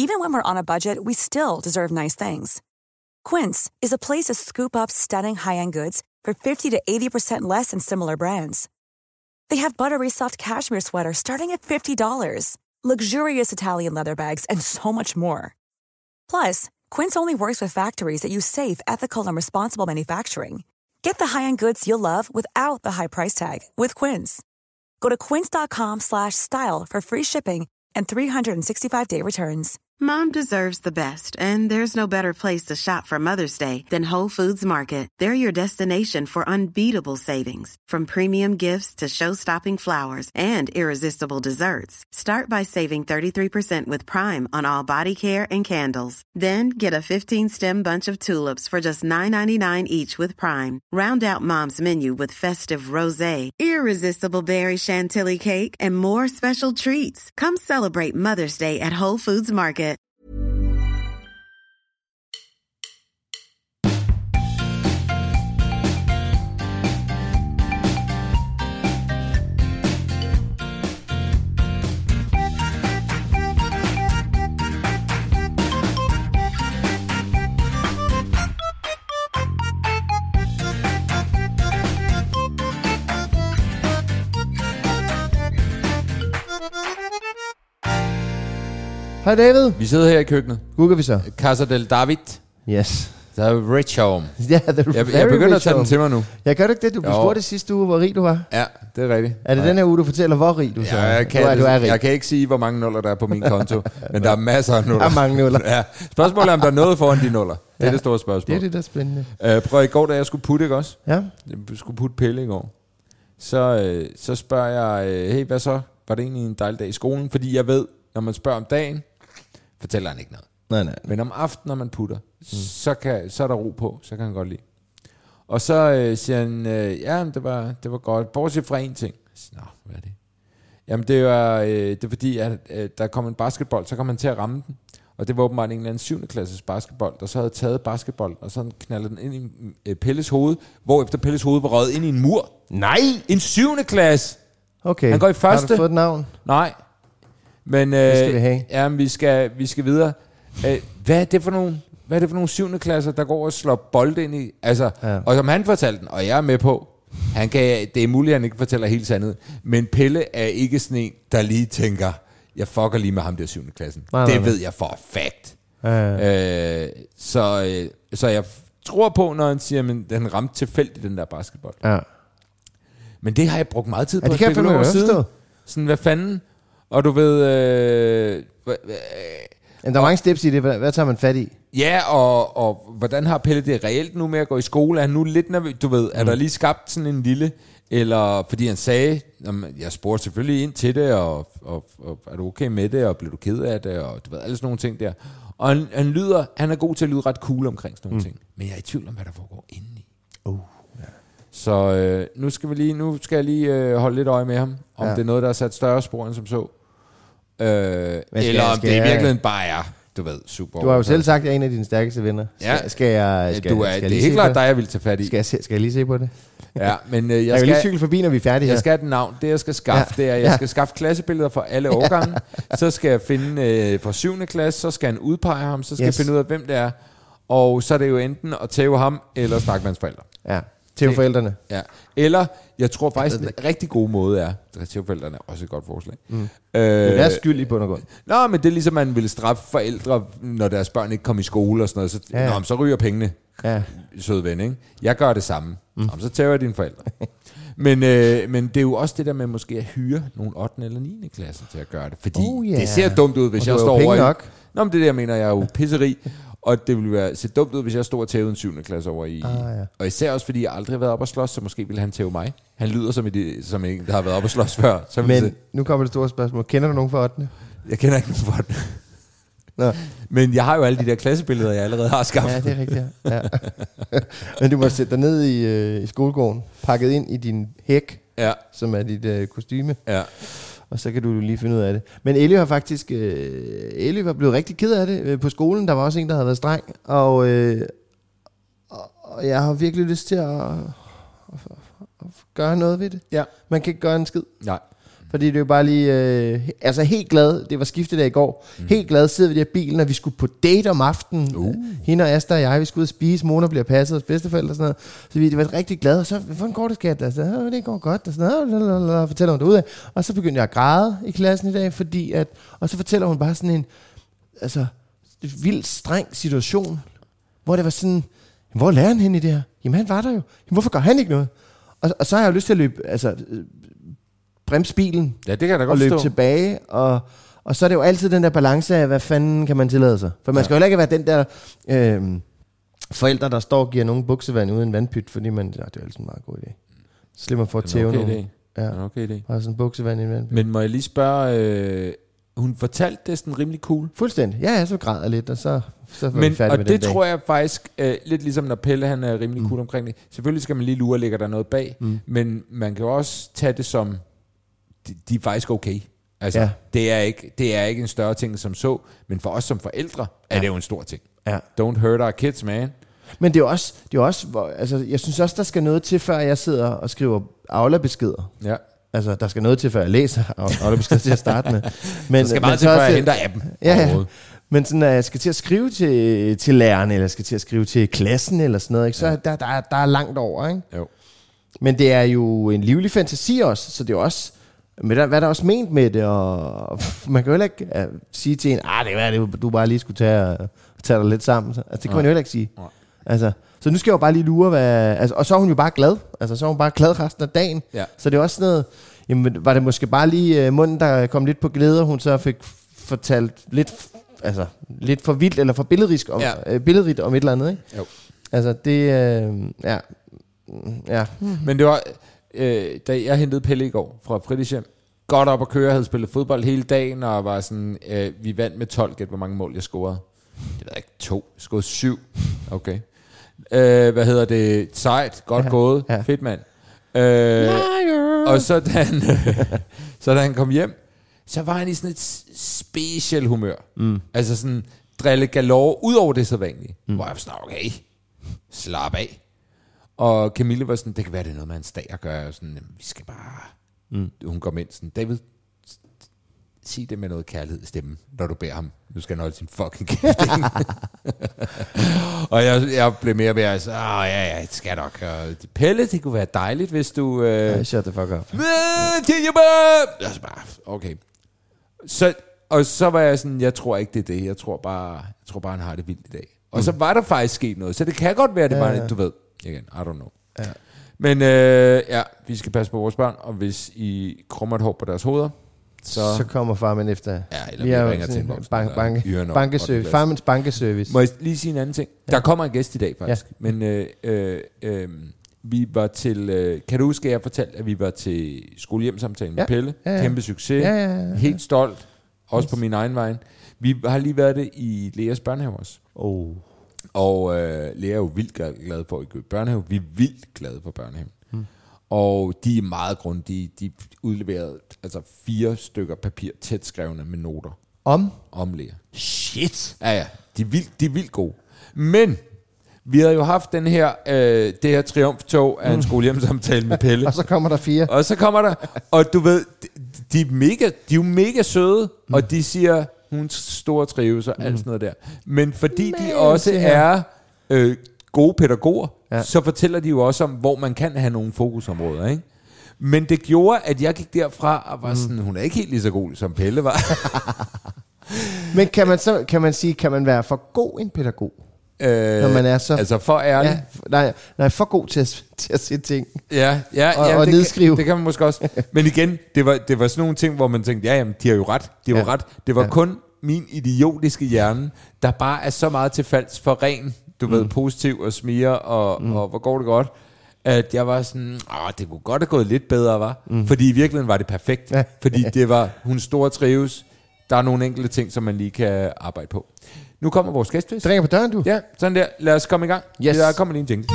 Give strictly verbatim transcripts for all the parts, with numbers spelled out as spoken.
Even when we're on a budget, we still deserve nice things. Quince is a place to scoop up stunning high-end goods for fifty to eighty percent less than similar brands. They have buttery soft cashmere sweaters starting at fifty dollars, luxurious Italian leather bags, and so much more. Plus, Quince only works with factories that use safe, ethical, and responsible manufacturing. Get the high-end goods you'll love without the high price tag with Quince. Go to quince.com slash style for free shipping and three sixty-five day returns. Mom deserves the best, and there's no better place to shop for Mother's Day than Whole Foods Market. They're your destination for unbeatable savings, from premium gifts to show-stopping flowers and irresistible desserts. Start by saving thirty-three percent with Prime on all body care and candles. Then get a fifteen-stem bunch of tulips for just nine ninety-nine each with Prime. Round out Mom's menu with festive rosé, irresistible berry chantilly cake, and more special treats. Come celebrate Mother's Day at Whole Foods Market. Hej David. Vi sidder her i køkkenet. Google vi så. Casa del David. Yes. Der er rich home. Ja, yeah, the jeg, jeg begynder at tage den til mig nu. Jeg gør ikke det. Du blev spurgt det sidste uge, hvor rig du var. Ja, det er rigtigt. Er det ja. den her uge, du fortæller, hvor rig du så ja, jeg kan, du er? Du er rig. Jeg kan ikke sige, hvor mange nuller der er på min konto, men der er masser af nuller. Der er mange nuller. Ja. Spørgsmålet er, om der er noget foran de nuller. Det er ja. det store spørgsmål. Det er det, der er spændende. Uh, prøv i går, da jeg skulle putte, ikke også? Ja. Jeg skulle putte Pelle i går. Så, uh, så spørger jeg, uh, hey, hvad så? Var det egentlig en dejlig dag i skolen? Fordi jeg ved, når man spørger om dagen, fortæller han ikke noget. Nej, nej. Men om aftenen, når man putter, mm. så, kan, så er der ro på, så kan han godt lide. Og så øh, siger han, øh, ja, det var, det var godt, bortset fra en ting. Nå, hvad er det? Jamen, det var, øh, det er fordi, at øh, der kom en basketball, så kom man til at ramme den. Og det var åbenbart en eller anden syvende klasses basketball, der så havde taget basketball, og så knaldede den ind i øh, Pelles hoved, hvor efter Pelles hoved var røget ind i en mur. Nej! En syvende klasse! Okay. Han går i første. Har du fået et navn? Nej. Men øh, det skal vi have. Ja, vi skal, vi skal videre. Øh, hvad er det for nogle, hvad er det for nogle syvende klasser, der går og slår bold ind i? Altså, ja. Og som han fortalte den, og jeg er med på, han kan, det er muligt, at han ikke fortæller helt sandet, men Pelle er ikke sådan en, der lige tænker, jeg fucker lige med ham der syvende klassen. Nej, det nej, ved jeg for fact. Ja, ja. Øh, så, øh, så jeg tror på, når han siger, at den ramte tilfældigt, den der basketball. Ja. Men det har jeg brugt meget tid på. Ja, det kan jeg fandme godt forstå. Sådan, hvad fanden? Og du ved... Øh, øh, Men der er mange steps i det. Hvad, hvad tager man fat i? Ja, og, og hvordan har Pelle det reelt nu med at gå i skole? Er han nu lidt nervøs? Du ved, er mm. der lige skabt sådan en lille... Eller fordi han sagde... Jeg spurgte selvfølgelig ind til det, og, og, og er du okay med det? Og blev du ked af det? Og du ved, alle sådan nogle ting der. Og han, han lyder... Han er god til at lyde ret cool omkring sådan nogle mm. ting. Men jeg er i tvivl om, hvad der foregår indeni. Uh, ja. Så øh, nu, skal vi lige, nu skal jeg lige øh, holde lidt øje med ham. Om ja. det er noget, der er sat større spor end som så. Øh, eller jeg, om det i virkeligheden bare er, du ved, super. Du har jo selv sagt, at jeg er en af dine stærkeste venner. Skal, ja. skal jeg... Skal, du er, skal det er helt klart dig, jeg vil tage fat i. Skal jeg, skal jeg lige se på det? Ja, men øh, jeg, jeg skal lige cykle forbi, når vi er færdige her. Jeg skal have et navn. Det, jeg skal skaffe, ja. det er, jeg ja. skal skaffe klassebilleder fra alle årgange. Så skal jeg finde øh, fra syvende klasse, så skal han udpege ham, så skal yes. jeg finde ud af, hvem det er. Og så er det jo enten at tæve ham, eller snakke med hans forældre. Ja. Tæve forældrene. Ja. Eller, jeg tror faktisk, en rigtig god måde er, at tæve forældrene er også et godt forslag. Mm. Øh, det er skyld i bund og grund. Nå, men det er ligesom, man vil straffe forældre, når deres børn ikke kommer i skole og sådan noget. Så, ja, ja. Nå, så ryger pengene. Ja. Søde ven, ikke? Jeg gør det samme. Mm. Nå, så tæver jeg dine forældre. men, øh, men det er jo også det der med måske at hyre nogle ottende eller niende klasse til at gøre det. Fordi oh, yeah. det ser dumt ud, hvis og jeg står over i... Nok. Nå, men det der mener jeg er jo pisseri. Og det ville være se dumt ud, hvis jeg stod og tævede en syvende klasse over i... Ah, ja. Og især også, fordi jeg aldrig har været op og slås, så måske ville han tæve mig. Han lyder som, et, som en, der har været op og slås før. Så men se. Nu kommer det store spørgsmål. Kender du nogen for ottende? Jeg kender ikke nogen for ottende. Nå. Men jeg har jo alle de der klassebilleder, jeg allerede har skaffet. Ja, det er rigtigt. Ja. Men du må sætte dig ned i, øh, i skolegården, pakket ind i din hæk, ja. Som er dit øh, kostyme. Ja. Og så kan du lige finde ud af det. Men Ellie har faktisk... Øh, Ellie var blevet rigtig ked af det øh, på skolen. Der var også en, der havde været streng. Og, øh, og, og jeg har virkelig lyst til at, at, at, at gøre noget ved det. Ja. Man kan ikke gøre en skid. Nej. Fordi det er jo bare lige, øh, altså helt glad, det var skiftet der i går, mm. helt glad sidder vi der i bilen, og vi skulle på date om aftenen. Uh. Hende og Asta og jeg, vi skulle ud og spise, Mona bliver passet hos bedsteforældre og sådan noget. Så vi var rigtig glade, og så, hvordan går det, skat? Og så, det går godt, og sådan noget, og fortæller hun derudad. Og så begyndte jeg at græde i klassen i dag, fordi at, og så fortæller hun bare sådan en, altså, vildt streng situation, hvor det var sådan, hvor er læreren henne i det her? Jamen han var der jo. Jamen, hvorfor gør han ikke noget? Og, og så har jeg jo lyst til at løbe, altså, bremse bilen, ja, det kan jeg da godt og løbe forstå. tilbage, og, og så er det jo altid den der balance af, hvad fanden kan man tillade sig? For man ja. skal jo heller ikke være den der øh, forældre, der står og giver nogen buksevand uden en vandpyt, fordi man, ja, det er altid en meget god idé. Så slipper man for at tæve okay nogen. Ja, det er okay idé. Og sådan en buksevand i en vandpyt. Men må jeg lige spørge, øh, hun fortalte det sådan rimelig cool? Fuldstændig. Ja, jeg så græder lidt, og så, så var Men, vi færdige og med det den tror dag. jeg faktisk, øh, lidt ligesom når Pelle han er rimelig cool mm. omkring det. Selvfølgelig skal man lige lure, ligger der noget bag, mm. men man kan jo også tage det som, de, de er faktisk okay. Altså, ja. det, er ikke, det er ikke en større ting som så, men for os som forældre er ja. det jo en stor ting. Ja. Don't hurt our kids, man. Men det er også, det er også hvor, altså, jeg synes også, der skal noget til, før jeg sidder og skriver Aula-beskeder. Ja. Altså, der skal noget til, før jeg læser Aula-beskeder til at starte med. Men, så skal meget til, før jeg henter appen. Ja, ja. Men sådan, at jeg skal til at skrive til, til lærerne, eller jeg skal til at skrive til klassen, eller sådan noget, ikke? Så ja. der, der, er, der er langt over, ikke? Jo. Men det er jo en livlig fantasi også, så det er også, men der, hvad er der også ment med det, og man kan jo heller ikke uh, sige til en, ah, det er det, du bare lige skulle tage, uh, tage dig lidt sammen. Altså, det kan ja. man jo heller ikke sige. Ja. Altså, så nu skal jeg jo bare lige lure, hvad, altså, og så er hun jo bare glad. Altså, så er hun bare glad resten af dagen. Ja. Så det er også sådan noget, jamen, var det måske bare lige uh, munden, der kom lidt på glæde, og hun så fik fortalt lidt, altså, lidt for vildt, eller for billedrigt om, ja. uh, billedrigt om et eller andet, ikke? Jo. Altså, det, uh, ja, ja. Hmm. Men det var, øh, da jeg hentede Pelle i går fra fritidshjem, godt op at køre, havde spillet fodbold hele dagen, og var sådan, øh, vi vandt med tolv, gæt hvor mange mål jeg scorede. Det ved ikke, to. Jeg scorede syv. Okay. Øh, hvad hedder det? Sejt. Godt ja. gået. Ja. Fedt, mand. Øh, og så da, han, så da han kom hjem, så var han i sådan et special humør. Mm. Altså sådan drille galore, ud over det sædvanlige. Mm. Hvor jeg var sådan, okay, slap af. Og Camille var sådan, det kan være, det er noget med hans dag at gøre. Sådan, vi skal bare... Mm. Hun kom ind sådan, David, sig det med noget kærlighed i stemmen, når du beder ham. Nu skal han holde sin fucking kæft. Og jeg, jeg blev mere og mere så, åh ja, ja, det skal nok. Og Pelle, det kunne være dejligt, hvis du... Øh, ja, shut the fuck up. Jeg så bare, okay. Så, og så var jeg sådan, jeg tror ikke, det er det. Jeg tror bare, jeg tror bare han har det vildt i dag. Og mm. så var der faktisk sket noget. Så det kan godt være, det ja, var ja. du ved. Igen, I don't know. Ja. Men øh, ja, vi skal passe på vores børn, og hvis I krummer et hår på deres hoveder, så... Så kommer farmen efter. Ja, eller vi, vi ringer til en voksen. Bank, bank, bankeservice. Farmens bankeservice. Må jeg lige sige en anden ting? Ja. Der kommer en gæst i dag, faktisk. Ja. Men øh, øh, øh, vi var til... Øh, kan du huske, at jeg fortalte, at vi var til skolehjemsamtalen med ja. Pelle? Ja, ja. Kæmpe succes. Ja, ja, ja, ja. Helt stolt. Også yes. på min egen vej. Vi har lige været det i Leas børnehave også. Oh. Og øh, Lea er jo vildt glad for at gå i børnehave. Vi er vildt glade for børnehaven. Hmm. Og de er meget grundige. De udleverede altså fire stykker papir tæt skrevne med noter. Om? Om Lea. Shit. Ja, ja. De er vildt, de er vildt gode. Men vi havde jo haft den her, øh, det her triumftog af en skolehjemsamtale med Pelle. Og så kommer der fire. Og så kommer der, og du ved, de, de, er, mega, de er jo mega søde, mm. og de siger... hun store trives og alt sådan noget der. Men fordi Men, de også er øh, gode pædagoger, ja. så fortæller de jo også om, hvor man kan have nogle fokusområder, ikke? Men det gjorde, at jeg gik derfra og var sådan, mm. hun er ikke helt lige så god, som Pelle var. Men kan man så kan man sige, kan man være for god en pædagog? Øh, når man er så... Altså for ærlig? Ja, nej, nej, for god til at, til at se ting. Ja, ja, og, ja og det, nedskrive. Kan, det kan man måske også. Men igen, det var, det var sådan nogle ting, hvor man tænkte, ja, jamen, de har jo ret. De har ja. jo ret. Det var ja. kun min idiotiske hjerne, der bare er så meget til falds for ren, du mm. ved, positiv og smire, og, mm. og hvor går det godt, at jeg var sådan, åh, det kunne godt have gået lidt bedre, var. Mm. Fordi i virkeligheden var det perfekt. Ja. Fordi det var, hun store trives. Der er nogle enkelte ting, som man lige kan arbejde på. Nu kommer vores gæstfest. Det ringer på døren, du. Ja, sådan der. Lad os komme i gang. Yes. Der kommer lige en jingle.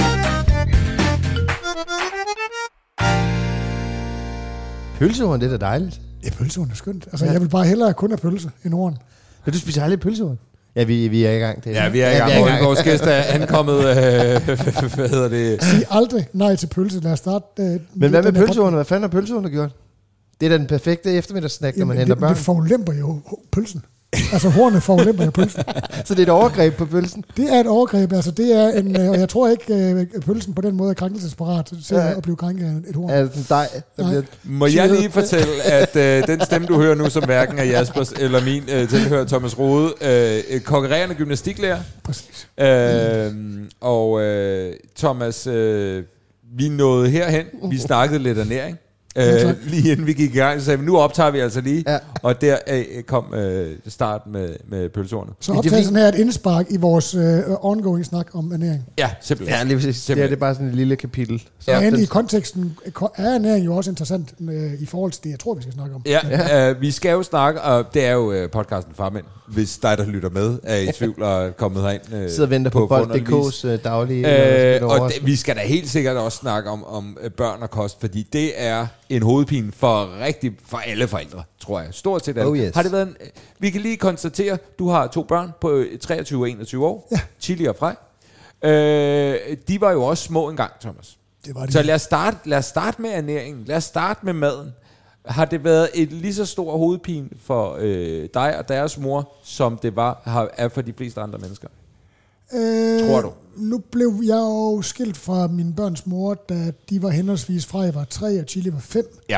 Pølsehorn, det er da dejligt. Ja, pølsehorn er skønt. Altså, ja. jeg vil bare hellere kun have pølse end horn. Men du spiser aldrig pølsehorn? Ja, vi, vi er i gang. Det ja, vi er i gang. Ja, er i gang. Vores gæst er ankommet. Øh, hvad hedder det? Sig aldrig nej til pølse. Lad os starte. Øh, Men hvad med pølsehorn? Hvad fanden har pølsehorn gjort? Det er da den perfekte eftermiddagssnack, når man henter børn. Det forulemper jo pølsen. Altså hornet forulemper jo pølsen. Så det er et overgreb på pølsen? Det er et overgreb. Altså det er en, og jeg tror ikke, at pølsen på den måde er krænkelsesparat til ja. At blive krænket af et horn. Er det dig, der bliver Må jeg lige fortælle, at øh, den stemme, du hører nu, som hverken er Jaspers eller min øh, tilhører Thomas Rode, øh, konkurrerende gymnastiklærer. Præcis. Øh, og øh, Thomas, øh, vi nåede herhen. Vi snakkede lidt ernæring. Øh, lige inden vi gik i gang, så sagde vi, nu optager vi altså lige, ja. Og der øh, kom øh, start med, med pølsehornet. Så optagelsen her er et indspark i vores øh, ongoing snak om ernæring. Ja, simpelthen. Ja, lige præcis. Simpelthen. Det er det bare sådan et lille kapitel. Så ja. I konteksten er ernæring jo også interessant øh, i forhold til det, jeg tror, vi skal snakke om. Ja, ja. Øh, vi skal jo snakke, og det er jo øh, podcasten Farmænd, hvis dig, der lytter med, er i tvivl og er kommet herind. Øh, Sidder og venter på, på bold punktum d k's øh, daglige. Øh, og det, vi skal da helt sikkert også snakke om, om børn og kost, fordi det er en hovedpine for rigtig for alle forældre, tror jeg. Stort set alle. Oh yes. Har det været en, vi kan lige konstatere, du har to børn på treogtyve og enogtyve år, ja. Chili og Frej. Øh, de var jo også små engang, Thomas. Det var det. Så lad os, starte, lad os starte med ernæringen. Lad os starte med maden. Har det været et lige så stor hovedpine for øh, dig og deres mor, som det var har, er for de fleste andre mennesker? Øh, Tror du? Nu blev jeg jo skilt fra min børns mor, da de var henholdsvis fra, jeg var tre, og Chili var fem. Ja.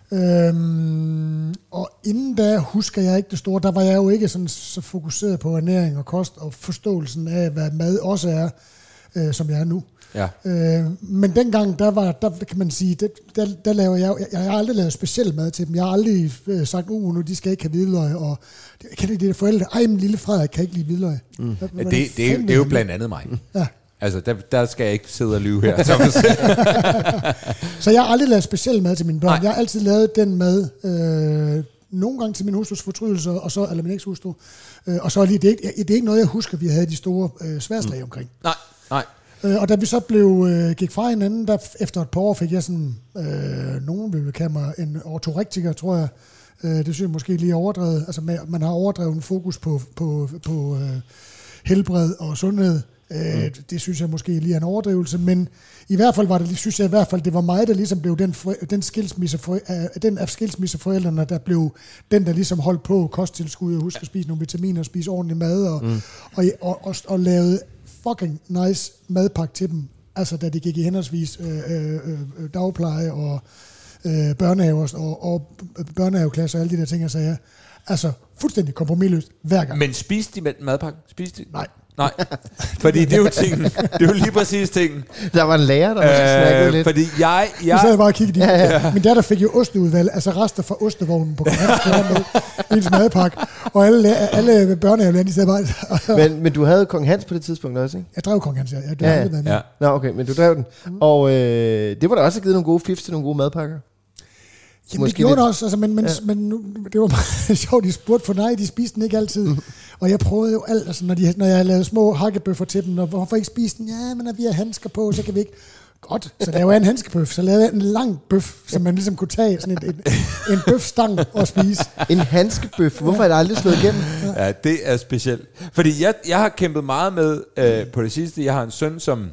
Øhm, og inden da husker jeg ikke det store. Der var jeg jo ikke sådan så fokuseret på ernæring og kost og forståelsen af, hvad mad også er, øh, som jeg er nu. Ja. Øh, men dengang, der var, der kan man sige, det, der, der laver jeg, jeg, jeg har aldrig lavet speciel mad til dem. Jeg har aldrig øh, sagt, uh, nu de skal ikke have hvidløg, og kan det de forældre, ej, men lille Frederik kan ikke lide hvidløg. Mm. Hvad, det, det, det, er, det er jo blandt andet mig. Ja. Altså, der, der skal jeg ikke sidde og lyve her, Thomas. Så jeg har aldrig lavet speciel mad til mine børn. Nej. Jeg har altid lavet den mad, øh, nogle gange til min hustrus fortrydelse, og så, eller min ekshustru. Øh, og så er lige, det, er, det er ikke noget, jeg husker, vi havde de store øh, sværslag mm. omkring. Nej, nej. Øh, og da vi så blev, øh, gik fra hinanden, der efter et par år fik jeg sådan, øh, nogen vil kalde mig en ortorektiker, tror jeg. Øh, det synes jeg måske lige overdrevet. Altså man har overdrevet en fokus på, på, på øh, helbred og sundhed. Øh, mm. Det synes jeg måske lige er en overdrivelse, men i hvert fald var det, synes jeg i hvert fald, det var mig, der ligesom blev den, den skilsmisse, for, uh, den af skilsmisseforældrene, der blev den, der ligesom holdt på kosttilskud og huske at spise nogle vitaminer og spise ordentlig mad og, mm. og, og, og, og lavede fucking nice madpakke til dem, altså da de gik i henholdsvis øh, øh, dagpleje og øh, børnehaver og, og børnehaveklasser og alle de der ting, jeg sagde. Altså fuldstændig kompromisløst hver gang. Men spiste de med madpakke? Spiste de? Nej. Nej, fordi det er jo tingen. Det er jo lige præcis tingen. Der var en lærer, der måske øh, snakkede lidt. Fordi jeg... jeg nu sad jeg bare og kiggede. Ja, ja. Min datter fik jo osteudvalg, altså rester fra ostevognen på Kong med ens madpakke. Og alle, alle børnehaver, de sad bare... men, men du havde Kong Hans på det tidspunkt også, ikke? Jeg drev Kong Hans, ja. Jeg ja, ja. ja. Nå, okay, men du drev den. Mm. Og øh, det var da også givet nogle gode fifs til nogle gode madpakker. Jamen måske det gjorde det også, altså, men, men, ja. men nu, det var meget sjovt, de spurgte for nej, de spiste den ikke altid. Mm. Og jeg prøvede jo alt, altså, når, de, når jeg lavede små hakkebøffer til dem, og hvorfor ikke spise den? Ja, men når vi har handsker på, så kan vi ikke. Godt, så lavede jeg en handskebøf, så lavede jeg en lang bøf, som man ligesom kunne tage, sådan en, en, en bøfstang og spise. En handskebøf, hvorfor er det aldrig slået igennem? Ja, det er specielt. Fordi jeg, jeg har kæmpet meget med øh, på det sidste, jeg har en søn, som,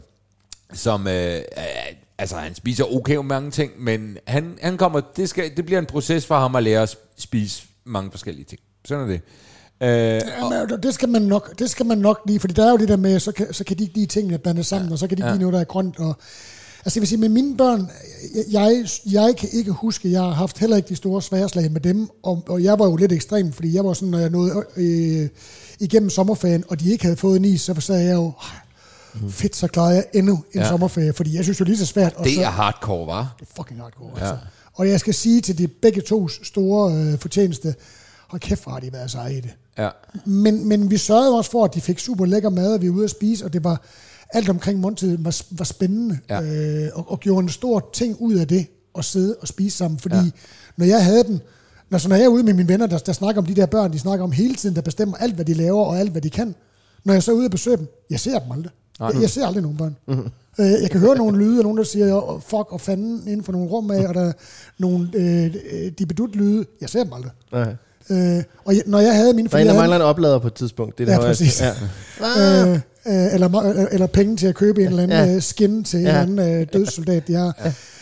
som øh, altså han spiser okay mange ting, men han, han kommer, det, skal, det bliver en proces for ham at lære at spise mange forskellige ting. Sådan er det. Øh, ja, men det skal man nok, det skal man nok lige, fordi der er jo det der med, så kan, så kan de ikke lige tingene blande sammen, ja, og så kan de ikke ja. lige noget, der er grønt. Og, altså jeg vil sige, med mine børn, jeg, jeg kan ikke huske, jeg har haft heller ikke de store sværslag med dem, og, og jeg var jo lidt ekstrem, fordi jeg var sådan, når jeg nåede øh, igennem sommerferien, og de ikke havde fået en is, så sagde jeg jo, mm. fedt, så klarede jeg endnu en ja. sommerferie, fordi jeg synes jo lige så svært. Det så, er hardcore, var? Det er fucking hardcore, ja. altså. Og jeg skal sige til de begge tos store øh, fortjeneste, hold kæft, hvor har de været seje i det. Ja. Men, men vi sørgede også for, at de fik super lækker mad, og vi var ude at spise, og det var alt omkring måltiden var, var spændende, ja. øh, og, og gjorde en stor ting ud af det, at sidde og spise sammen. Fordi ja. når jeg havde den, når, så når jeg er ude med mine venner, der, der snakker om de der børn, de snakker om hele tiden, der bestemmer alt, hvad de laver, og alt, hvad de kan. Når jeg så er ude og besøger dem, jeg ser dem aldrig. Jeg, jeg ser aldrig nogen børn. Mm-hmm. Jeg kan høre nogle lyde, og nogen, der siger, fuck og fanden, inden for nogle rum af, og der er nogle øh, dibedut-lyde. Jeg ser dem aldrig. Okay. Øh, og jeg, når jeg havde mine... Der er en, der mangler en oplader på et tidspunkt. Det ja, der præcis. Ja. øh, øh, eller, eller penge til at købe en eller anden ja. skin til ja. en eller anden øh, dødssoldat. Jeg, ja.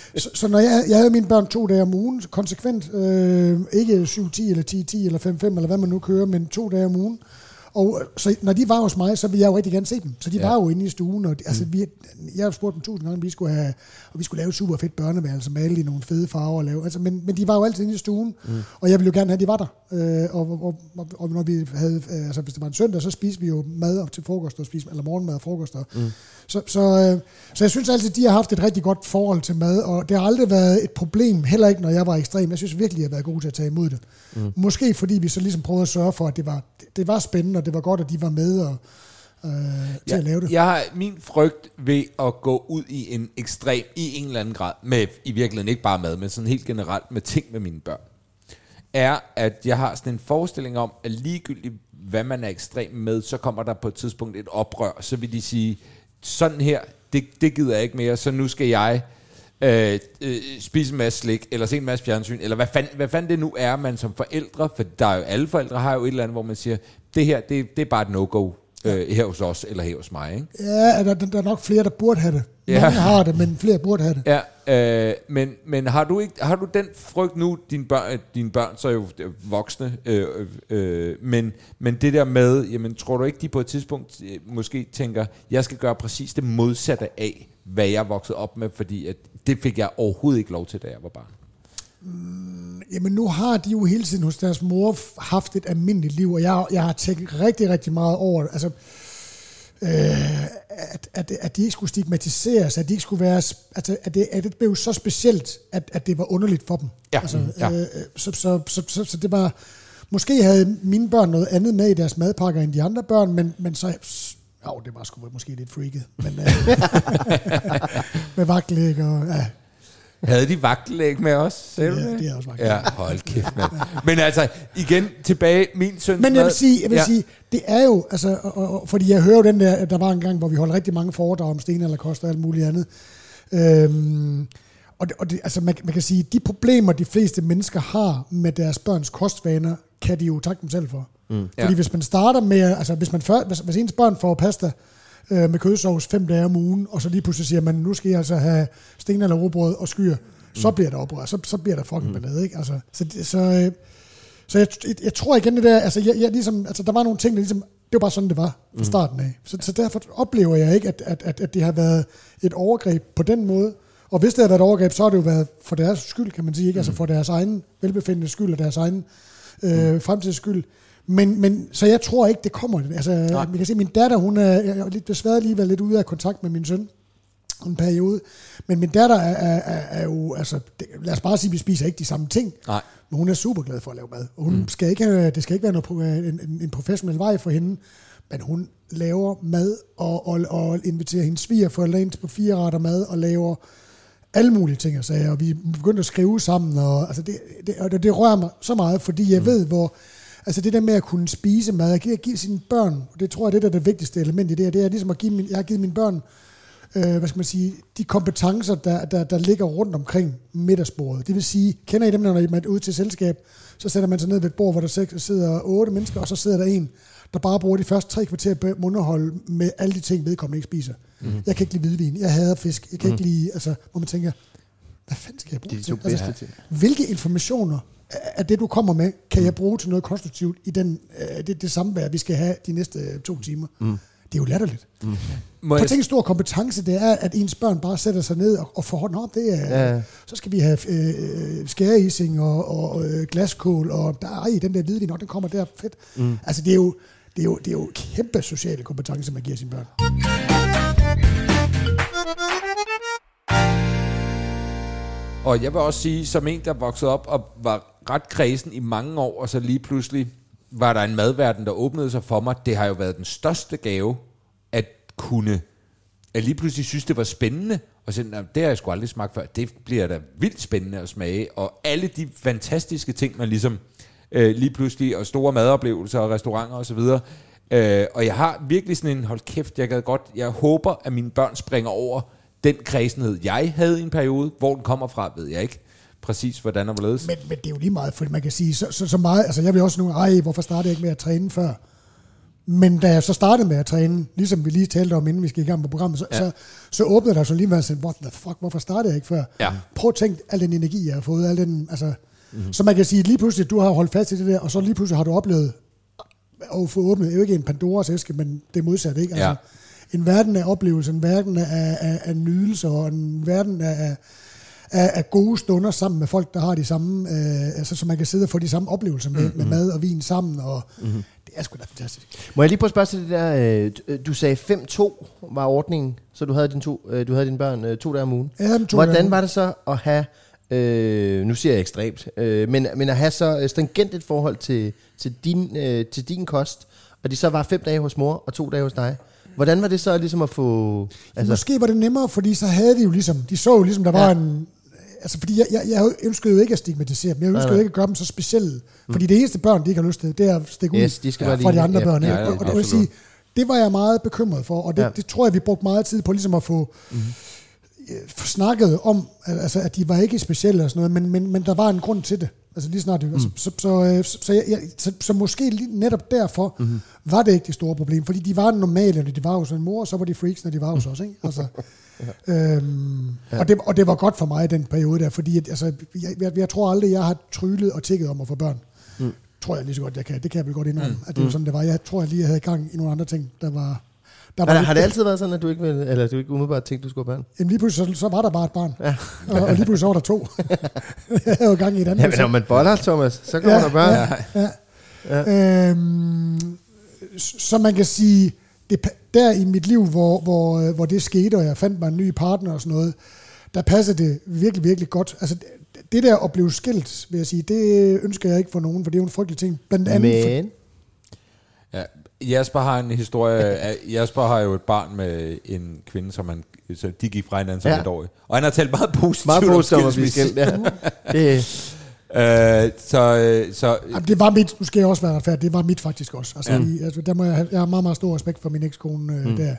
så, så når jeg, jeg havde mine børn to dage om ugen, konsekvent, øh, ikke syv ti eller ti ti eller fem fem, eller hvad man nu kører, men to dage om ugen. Og så når de var hos mig, så ville jeg jo rigtig gerne se dem. Så de ja. var jo inde i stuen, og de, altså, vi, jeg har spurgt dem tusind gange, om vi skulle have, og vi skulle lave et super fedt børneværelse, male i nogle fede farver og lave. Altså, men, men de var jo altid inde i stuen, mm. og jeg ville jo gerne have, at de var der. Øh, og, og, og, og når vi havde, altså hvis det var en søndag, så spiste vi jo mad til frokost og spiste, eller morgenmad og frokost. Mm. Så, så, øh, så jeg synes altid, at de har haft et rigtig godt forhold til mad, og det har aldrig været et problem, heller ikke når jeg var ekstrem. Jeg synes virkelig, at jeg har været god til at tage imod det. Mm. Måske fordi vi så ligesom prøvede at sørge for, at det var, det, det var spændende, og det var godt, at de var med og, øh, til ja, at lave det. Jeg har min frygt ved at gå ud i en ekstrem, i en eller anden grad, med i virkeligheden ikke bare mad, men sådan helt generelt med ting med mine børn, er, at jeg har sådan en forestilling om, at ligegyldigt hvad man er ekstrem med, så kommer der på et tidspunkt et oprør, så vil de sige, sådan her, det, det gider jeg ikke mere, så nu skal jeg øh, øh, spise en masse slik, eller se en masse fjernsyn, eller hvad fanden, hvad fanden det nu er, man som forældre, for der er jo, alle forældre har jo et eller andet, hvor man siger, det her, det, det er bare et no-go øh, her hos os, eller her hos mig, ikke? Ja, der, der er nok flere, der burde have det. Mange ja. har det, men flere burde have det. Ja, øh, men, men har du ikke, har du den frygt nu, dine børn, dine børn så er jo voksne, øh, øh, men, men det der med, jamen tror du ikke, de på et tidspunkt øh, måske tænker, jeg skal gøre præcis det modsatte af, hvad jeg er vokset op med, fordi at det fik jeg overhovedet ikke lov til, da jeg var barn? Mm, jamen nu har de jo hele tiden hos deres mor haft et almindeligt liv, og jeg, jeg har tænkt rigtig, rigtig meget over det. Altså, Øh, at, at, at de ikke skulle stigmatiseres, at de ikke skulle være, altså, at, det, at det blev så specielt, at, at det var underligt for dem. Ja, altså, ja. øh, så, så, så, så, så det var, måske havde mine børn noget andet med i deres madpakker end de andre børn, men, men så, jo, det var sgu måske lidt freaket, men øh, med vagtlæg og, ja. Havde de vagtelæg med os? Ser du ja, det? det er også vagtelæg. Ja, hold kæft, mand. Men altså, igen, tilbage, min søn... Men jeg vil sige, jeg vil ja. sige det er jo, altså, og, og, fordi jeg hører jo den der, der var en gang, hvor vi holdt rigtig mange foredrag om stenalderkost og alt muligt andet. Øhm, og det, og det, altså, man, man kan sige, de problemer, de fleste mennesker har med deres børns kostvaner, kan de jo takke dem selv for. Mm. Fordi ja. hvis man starter med, altså hvis, man før, hvis, hvis ens børn får pasta øh, med kødsovs fem dage om ugen, og så lige pludselig siger man, nu skal jeg altså have stenalderrugbrød og skyr, så bliver der oprør, så, så bliver der fucking mm. ballade, ikke? Altså, så så, øh, så jeg, jeg, jeg tror igen det der, altså, jeg, jeg, ligesom, altså der var nogle ting, der ligesom, det var bare sådan, det var fra starten af. Så, så derfor oplever jeg ikke, at, at, at, at det har været et overgreb på den måde. Og hvis det har været et overgreb, så har det jo været for deres skyld, kan man sige, ikke? Mm. Altså for deres egen velbefindende skyld og deres egen øh, mm. fremtids skyld. Men, men, så jeg tror ikke, det kommer. Altså, man kan se, min datter, hun er, jeg er lidt desværre lige været lidt ude af kontakt med min søn en periode. Men min datter er, er, er, er jo, altså, det, lad os bare sige, at vi spiser ikke de samme ting. Nej. Men hun er super glad for at lave mad. Og hun mm. skal ikke have, det skal ikke være noget, en, en, en professionel vej for hende, men hun laver mad og, og, og inviterer hendes svigerforældre ind på fire retter mad og laver alle mulige ting og sager. Og vi begyndte at skrive sammen, og, altså det, det, og det, det rører mig så meget, fordi jeg mm. ved, hvor altså det der med at kunne spise mad, at give, at give sine børn, og det tror jeg, det der er det vigtigste element i det her, det er ligesom at give min, jeg har givet mine børn, øh, hvad skal man sige, de kompetencer, der, der, der ligger rundt omkring middagsbordet. Det vil sige, kender I dem, når man er ude til selskab, så sætter man sig ned ved et bord, hvor der sidder otte mennesker, og så sidder der en, der bare bruger de første tre kvarter på underhold med alle de ting, vedkommende ikke spiser. Mm-hmm. Jeg kan ikke lide hvidvin, jeg hader fisk, jeg kan mm-hmm. ikke lide, altså, hvor man tænker, hvad fanden skal jeg bruge det til? Altså, hvilke informationer af det, du kommer med, kan jeg bruge til noget konstruktivt i den, øh, det, det samvær, vi skal have de næste to timer. Mm. Det er jo latterligt. Mm. På jeg... tænke stor kompetence, det er, at ens børn bare sætter sig ned og, og får hånden op. Det er, ja. Så skal vi have øh, skæreising og, og øh, glaskål, og der, ej, den der hvidvin, og den kommer der fedt. Mm. Altså, det er, jo, det, er jo, det er jo kæmpe sociale kompetence, man giver sine børn. Og jeg vil også sige, som en, der voksede op og var ret kredsen i mange år, og så lige pludselig var der en madverden, der åbnede sig for mig. Det har jo været den største gave, at kunne, at lige pludselig synes, det var spændende, og så, det har jeg sgu aldrig smagt før. Det bliver da vildt spændende at smage, og alle de fantastiske ting, man ligesom øh, lige pludselig, og store madoplevelser og restauranter og så videre. Øh, og jeg har virkelig sådan en, hold kæft, jeg gad godt, jeg håber, at mine børn springer over den kredsenhed, jeg havde i en periode. Hvor den kommer fra, ved jeg ikke præcis, hvordan og hvorledes. Men, men det er jo lige meget, fordi man kan sige, så, så, så meget, altså jeg vil også nu, ej, hvorfor startede jeg ikke med at træne før? Men da jeg så startede med at træne, ligesom vi lige talte om, inden vi skal i gang på programmet, så, ja. så, så åbnede der så lige med at sige, what the fuck, hvorfor startede jeg ikke før? Ja. Prøv at tænke al den energi, jeg har fået, al den, altså, mm-hmm. så man kan sige, lige pludselig, du har holdt fast i det der, og så lige pludselig har du oplevet at få åbnet, jo ikke en Pandoras æske, men det modsatte, ikke? Altså, ja. En verden af oplevelser, en verden af, af, af nydelser, og en verden af, af, af gode stunder sammen med folk, der har de samme, øh, altså, så man kan sidde og få de samme oplevelser med, mm-hmm. med mad og vin sammen, og mm-hmm. det er sgu da fantastisk. Må jeg lige prøve at spørge til det der, øh, du sagde fem to var ordningen, så du havde, din to, øh, du havde dine børn øh, to dage om ugen. Ja, to Hvordan var det så at have, øh, nu siger jeg ekstremt, øh, men, men at have så stringent et forhold til, til, din, øh, til din kost, og de så var fem dage hos mor og to dage hos dig? Hvordan var det så ligesom at få... Altså... Måske var det nemmere, fordi så havde de jo ligesom, de så jo ligesom, der var ja. en... Altså, fordi jeg, jeg, jeg ønskede jo ikke at stigmatisere dem. Jeg ønskede jo ikke at gøre dem så specielle. Mm. Fordi det eneste børn, de ikke har lyst til, det er at stikke ud yes, de skal ja, fra de andre ja, børn. Ja, ja, ja, og, og det, vil sige, det var jeg meget bekymret for, og det, ja. det tror jeg, vi brugte meget tid på ligesom at få, mm. få snakket om, altså, at de var ikke specielle og sådan noget, men, men, men der var en grund til det. Altså lige snart, mm. altså, så, så, så, så, jeg, så, så måske lige netop derfor mm. var det ikke det store problem, fordi de var normale, når de var hos en mor, og så var de freaks, når de var hos os, ikke? Altså... Ja. Øhm, ja. og, det, og det var godt for mig i den periode der, fordi at, altså, jeg, jeg, jeg tror aldrig, jeg har tryllet og tækket om at få børn. Mm. Tror jeg lige så godt, jeg kan. Det kan jeg vel godt indrømme, mm. at det var sådan, det var. Jeg tror, jeg lige havde gang i nogle andre ting, der var... Der var har, har det altid været sådan, at du ikke ville, eller du ikke umiddelbart tænkte, du skulle have børn? Jamen lige pludselig, så, så var der bare et barn. Ja. og, og lige pludselig så var der to. Jeg havde jo gang i et andet. Ja, men når man boller, Thomas, så kommer ja, der børn. Ja, ja. Ja. Øhm, så man kan sige... Det, der i mit liv, hvor, hvor, hvor det skete, og jeg fandt mig en ny partner og sådan noget, der passede det virkelig, virkelig godt. Altså, det, det der at blive skilt, vil jeg sige, det ønsker jeg ikke for nogen, for det er jo en frygtelig ting. Blandt andet Men... For... Ja, Jasper har en historie. Jasper har jo et barn med en kvinde, som han, så de gik fra hinanden som ja. et år. Og han har talt meget positivt meget positivt om skilsmisse. Ja. det Øh, så, så Jamen, det var mit, nu skal jeg også være retfærdig, det var mit faktisk også. Altså, ja. I, altså der må jeg, have, jeg har meget, meget stor respekt for min ekskone øh, mm. der,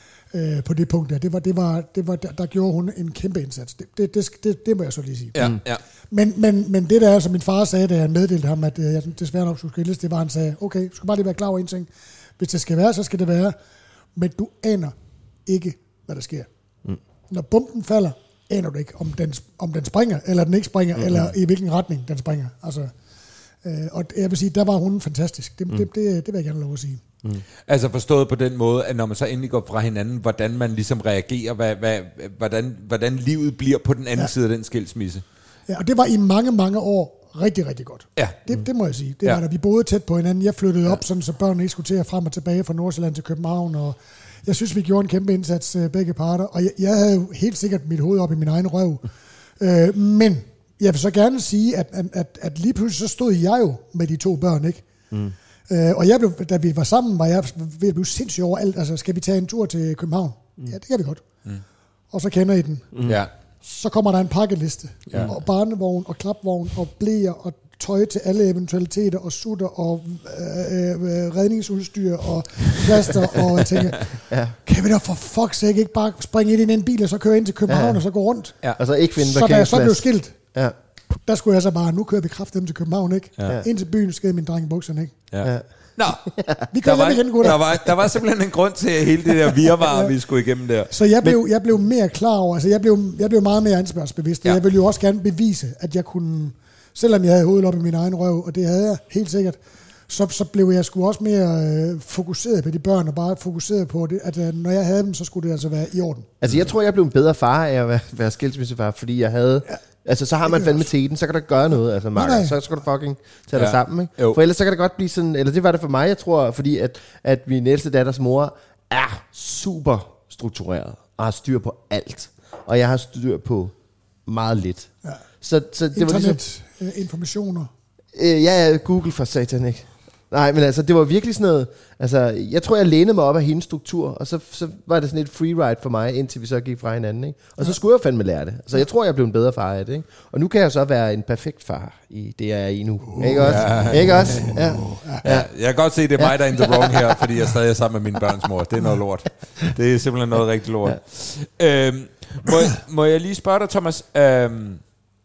øh, på det punkt der. Det var, det var, det var, der, der gjorde hun en kæmpe indsats. Det, det, det, det, det må jeg så lige sige. Ja, mm. ja. Men, men, men det der, som min far sagde, da jeg meddelte ham, at øh, jeg desværre nok skulle skilles, det var, han sagde, okay, du skal bare lige være klar over en ting. Hvis det skal være, så skal det være. Men du aner ikke, hvad der sker. Mm. Når bomben falder, aner du ikke, om den, om den springer, eller den ikke springer, mm-hmm. eller i hvilken retning den springer. Altså, øh, og jeg vil sige, der var hun fantastisk. Det, mm. det, det, det vil jeg gerne lov at sige. Mm. Altså forstået på den måde, at når man så endelig går fra hinanden, hvordan man ligesom reagerer, hvad, hvad, hvordan, hvordan livet bliver på den anden ja. side af den skilsmisse. Ja, og det var i mange, mange år rigtig, rigtig godt. Ja. Det, mm. det må jeg sige. Det ja. var da vi boede tæt på hinanden. Jeg flyttede ja. op, sådan, så børnene ikke skulle til at frem og tilbage fra Nordsjælland til København, og jeg synes, vi gjorde en kæmpe indsats, begge parter, og jeg, jeg havde jo helt sikkert mit hoved op i min egen røv. øh, men jeg vil så gerne sige, at, at, at, at lige pludselig så stod jeg jo med de to børn, ikke? Mm. Øh, og jeg blev, da vi var sammen, var jeg ved at blive sindssygt over alt. Altså, skal vi tage en tur til København? Mm. Ja, det kan vi godt. Mm. Og så kender I den. Mm. Ja. Så kommer der en pakkeliste, ja. og barnevogn, og klapvogn, og bleer, og tøj til alle eventualiteter, og sutter, og øh, øh, redningsudstyr, og plaster, og jeg tænker, ja. kan vi da for fuck's sake ikke bare springe ind i en bil, og så køre ind til København, ja. og så gå rundt? Ja. Og så ikke finde så da jeg så blev skilt, ja. der skulle jeg så bare, nu kører vi kraftedeme til København, ikke? Ja. Ind til byen, skede min dreng i bukserne, ikke? Ja. Ja. Nå, vi der, var, igen, der, var, der var simpelthen en grund til hele det der virvar, ja. vi skulle igennem der. Så jeg blev, jeg blev mere klar over, altså jeg blev, jeg blev meget mere ansvarsbevidst, ja. jeg ville jo også gerne bevise, at jeg kunne, selvom jeg havde hovedet op i min egen røv, og det havde jeg helt sikkert, så, så blev jeg sgu også mere øh, fokuseret på de børn, og bare fokuseret på, det, at øh, når jeg havde dem, så skulle det altså være i orden. Altså jeg tror, jeg blev en bedre far af at være, være skilsmissefar, fordi jeg havde... Ja. Altså, så har man fandme teten, så kan der gøre noget, altså, Mark, så skal du fucking tage dig ja. sammen, ikke? Jo. For ellers så kan det godt blive sådan, eller det var det for mig, jeg tror, fordi at, at min ældste datters mor er super struktureret, og har styr på alt, og jeg har styr på meget lidt. Ja. Så, så det Internet, var ligesom... øh, informationer. Øh, ja, Google for satan, ikke? Nej, men altså, det var virkelig sådan noget, altså, jeg tror, jeg lænede mig op af hendes struktur, og så, så var det sådan et freeride for mig, indtil vi så gik fra hinanden, ikke? Og så skulle jeg fandme lære det. Så jeg tror, jeg blev en bedre far af det, ikke? Og nu kan jeg så være en perfekt far i det, jeg er i nu. Uh, ikke også? Ja, ikke også? Ja. Ja. Ja. Jeg kan godt se, det er mig, der er in the wrong her, fordi jeg stadig er sammen med min børns mor. Det er noget lort. Det er simpelthen noget rigtig lort. Ja. Øhm, må, må jeg lige spørge dig, Thomas? Øhm,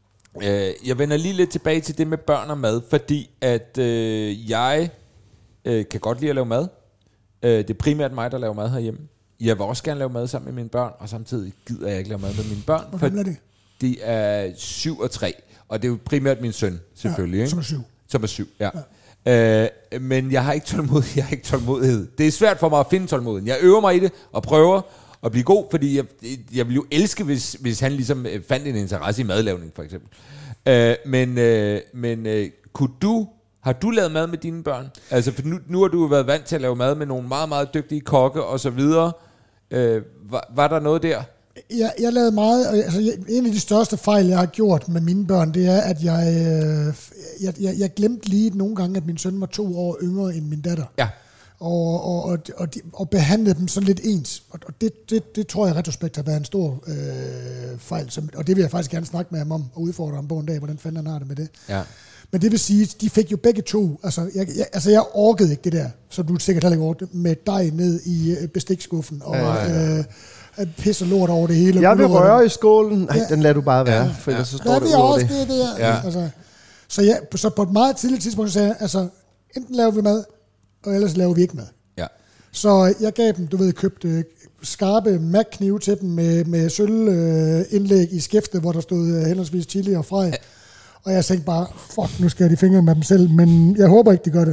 øh, jeg vender lige lidt tilbage til det med børn og mad, fordi at øh, jeg... kan godt lide at lave mad. Øh, det er primært mig, der laver mad herhjemme. Jeg vil også gerne lave mad sammen med mine børn, og samtidig gider jeg ikke lave mad med mine børn. Hvor gammel er de? De er syv og tre, og det er jo primært min søn, selvfølgelig. Ja, som er syv. Som er syv, ja. ja. Øh, men jeg har ikke tålmodighed. Jeg har ikke tålmodighed. Det er svært for mig at finde tålmodigheden. Jeg øver mig i det og prøver at blive god, fordi jeg, jeg vil jo elske, hvis, hvis han ligesom fandt en interesse i madlavning, for eksempel. Øh, men øh, men øh, kunne du, har du lavet mad med dine børn? Altså, for nu, nu har du været vant til at lave mad med nogle meget, meget dygtige kokke og så videre. Øh, var, var der noget der? Jeg, jeg lavede meget, og altså, jeg, en af de største fejl, jeg har gjort med mine børn, det er, at jeg, øh, jeg, jeg, jeg glemte lige nogle gange, at min søn var to år yngre end min datter. Ja. Og, og, og, og, de, og behandlede dem sådan lidt ens. Og, og det, det, det tror jeg retrospekt har været en stor øh, fejl. Som, og det vil jeg faktisk gerne snakke med ham om, og udfordre ham på en dag, hvordan fanden han har det med det. Ja. Men det vil sige, de fik jo begge to, altså jeg, jeg, altså jeg orkede ikke det der, som du sikkert heller ikke orkede, med dig ned i bestikskuffen, og ja, ja, ja. Øh, pisse lort over det hele. Jeg vil røre i skålen. Nej, ja. Den lader du bare være, ja. For ellers så står ja, det ud over det. det. det ja. altså, så, jeg, så på et meget tidligt tidspunkt, så sagde jeg, altså, enten laver vi mad, og ellers laver vi ikke mad. Ja. Så jeg gav dem, du ved, købte skarpe Mac-knive til dem med, med sølvindlæg i skæftet, hvor der stod henholdsvis chili og frej. Ja. Og jeg tænkte bare, fuck, nu skal jeg de fingre med dem selv, men jeg håber ikke, de gør det.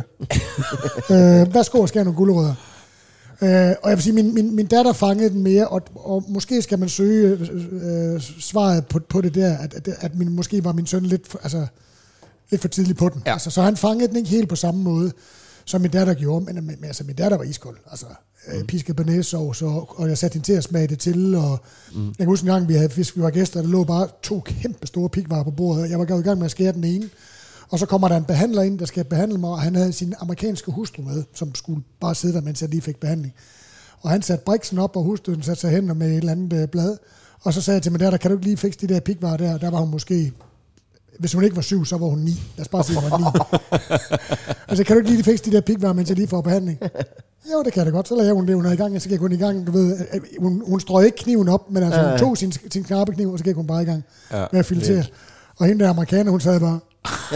øh, værsgo og skære nogle gulerødder. Øh, og jeg vil sige, min, min, min datter fangede den mere, og, og måske skal man søge øh, svaret på, på det der, at, at, at min, måske var min søn lidt for, altså, lidt for tidlig på den. Ja. Altså, så han fangede den ikke helt på samme måde, som min datter gjorde, men, men altså, min datter var iskold. Altså, mm. pisket bearnaisesauce, og, og jeg satte hende til at smage det til, og mm. jeg kan huske en gang, vi havde fisk, vi var gæster, der lå bare to kæmpe store pikvarer på bordet, jeg var gået i gang med at skære den ene, og så kommer der en behandler ind, der skal behandle mig, og han havde sin amerikanske hustru med, som skulle bare sidde der, mens jeg lige fik behandling. Og han satte briksen op, og hustruen satte sig hen med et eller andet øh, blad, og så sagde jeg til mig der, der kan du ikke lige fikse de der pikvarer der, der var hun måske, hvis hun ikke var syv, så var hun ni. Lad os bare sige, hun var ni. Altså, kan du ikke lige fikse de der pikvarer, mens jeg lige får behandling? Jo, det kan jeg da godt. Så lader hun det, hun er i gang, og så gik hun i gang. Du ved, hun, hun strøg ikke kniven op, men altså, hun tog sin, sin knappekniv, og så gik hun bare i gang ja, med at filetere. Og hende der amerikaner, hun sad bare